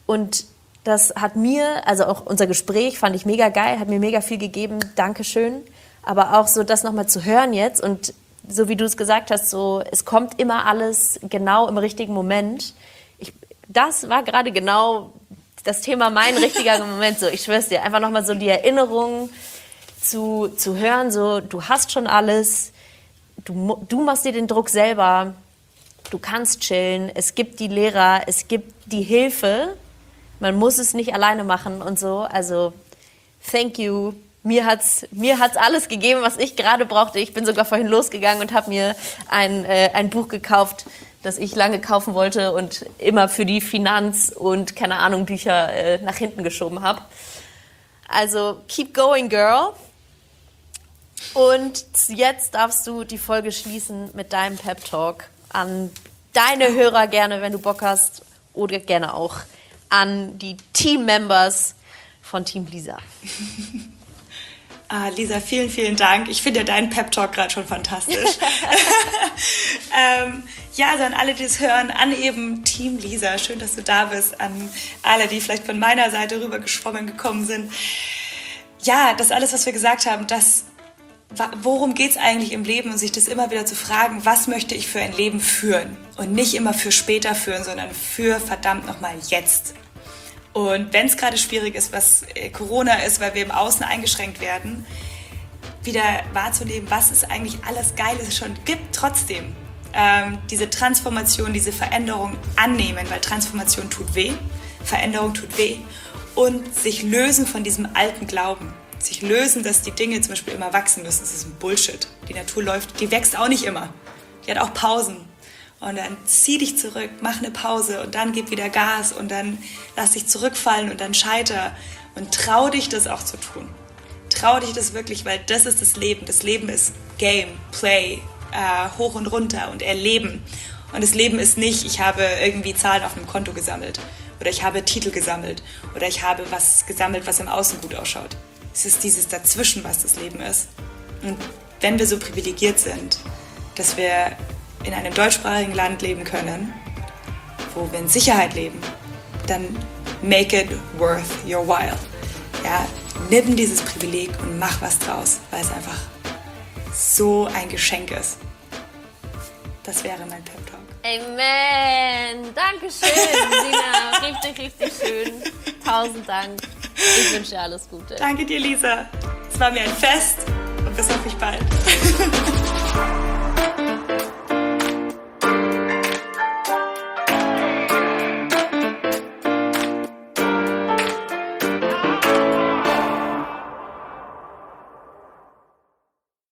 Und das hat mir, also auch unser Gespräch fand ich mega geil, hat mir mega viel gegeben, Dankeschön. Aber auch so das nochmal zu hören jetzt und so wie du es gesagt hast, so es kommt immer alles genau im richtigen Moment. Ich, das war gerade genau das Thema, mein richtiger Moment. So, ich schwör's dir, einfach nochmal so die Erinnerung zu, zu hören, so du hast schon alles, du, du machst dir den Druck selber, du kannst chillen, es gibt die Lehrer, es gibt die Hilfe, man muss es nicht alleine machen und so. Also, thank you. Mir hat's, mir hat's alles gegeben, was ich gerade brauchte. Ich bin sogar vorhin losgegangen und habe mir ein, äh, ein Buch gekauft, das ich lange kaufen wollte und immer für die Finanz- und, keine Ahnung, Bücher äh, nach hinten geschoben habe. Also, keep going, girl. Und jetzt darfst du die Folge schließen mit deinem Pep-Talk an deine Hörer gerne, wenn du Bock hast, oder gerne auch an die Team-Members von Team Lisa. Ah, Lisa, vielen, vielen Dank. Ich finde ja deinen Pep-Talk gerade schon fantastisch. ähm, ja, also an alle, die es hören, an eben Team Lisa, schön, dass du da bist, an alle, die vielleicht von meiner Seite rüber geschwommen gekommen sind. Ja, das alles, was wir gesagt haben, das, worum geht es eigentlich im Leben und sich das immer wieder zu fragen, was möchte ich für ein Leben führen und nicht immer für später führen, sondern für verdammt nochmal jetzt. Und wenn es gerade schwierig ist, was Corona ist, weil wir im Außen eingeschränkt werden, wieder wahrzunehmen, was es eigentlich alles Geiles schon gibt, trotzdem. Ähm, diese Transformation, diese Veränderung annehmen, weil Transformation tut weh, Veränderung tut weh und sich lösen von diesem alten Glauben. Sich lösen, dass die Dinge zum Beispiel immer wachsen müssen. Das ist ein Bullshit. Die Natur läuft, die wächst auch nicht immer. Die hat auch Pausen. Und dann zieh dich zurück, mach eine Pause und dann gib wieder Gas und dann lass dich zurückfallen und dann scheiter. Und trau dich, das auch zu tun. Trau dich das wirklich, weil das ist das Leben. Das Leben ist Game, Play, äh, hoch und runter und Erleben. Und das Leben ist nicht, ich habe irgendwie Zahlen auf einem Konto gesammelt oder ich habe Titel gesammelt oder ich habe was gesammelt, was im Außen gut ausschaut. Es ist dieses Dazwischen, was das Leben ist. Und wenn wir so privilegiert sind, dass wir in einem deutschsprachigen Land leben können, wo wir in Sicherheit leben, dann make it worth your while. Ja, nimm dieses Privileg und mach was draus, weil es einfach so ein Geschenk ist. Das wäre mein Pep Talk. Amen. Dankeschön, Sina. Richtig, richtig schön. Tausend Dank. Ich wünsche dir alles Gute. Danke dir, Lisa. Es war mir ein Fest und bis hoffentlich bald.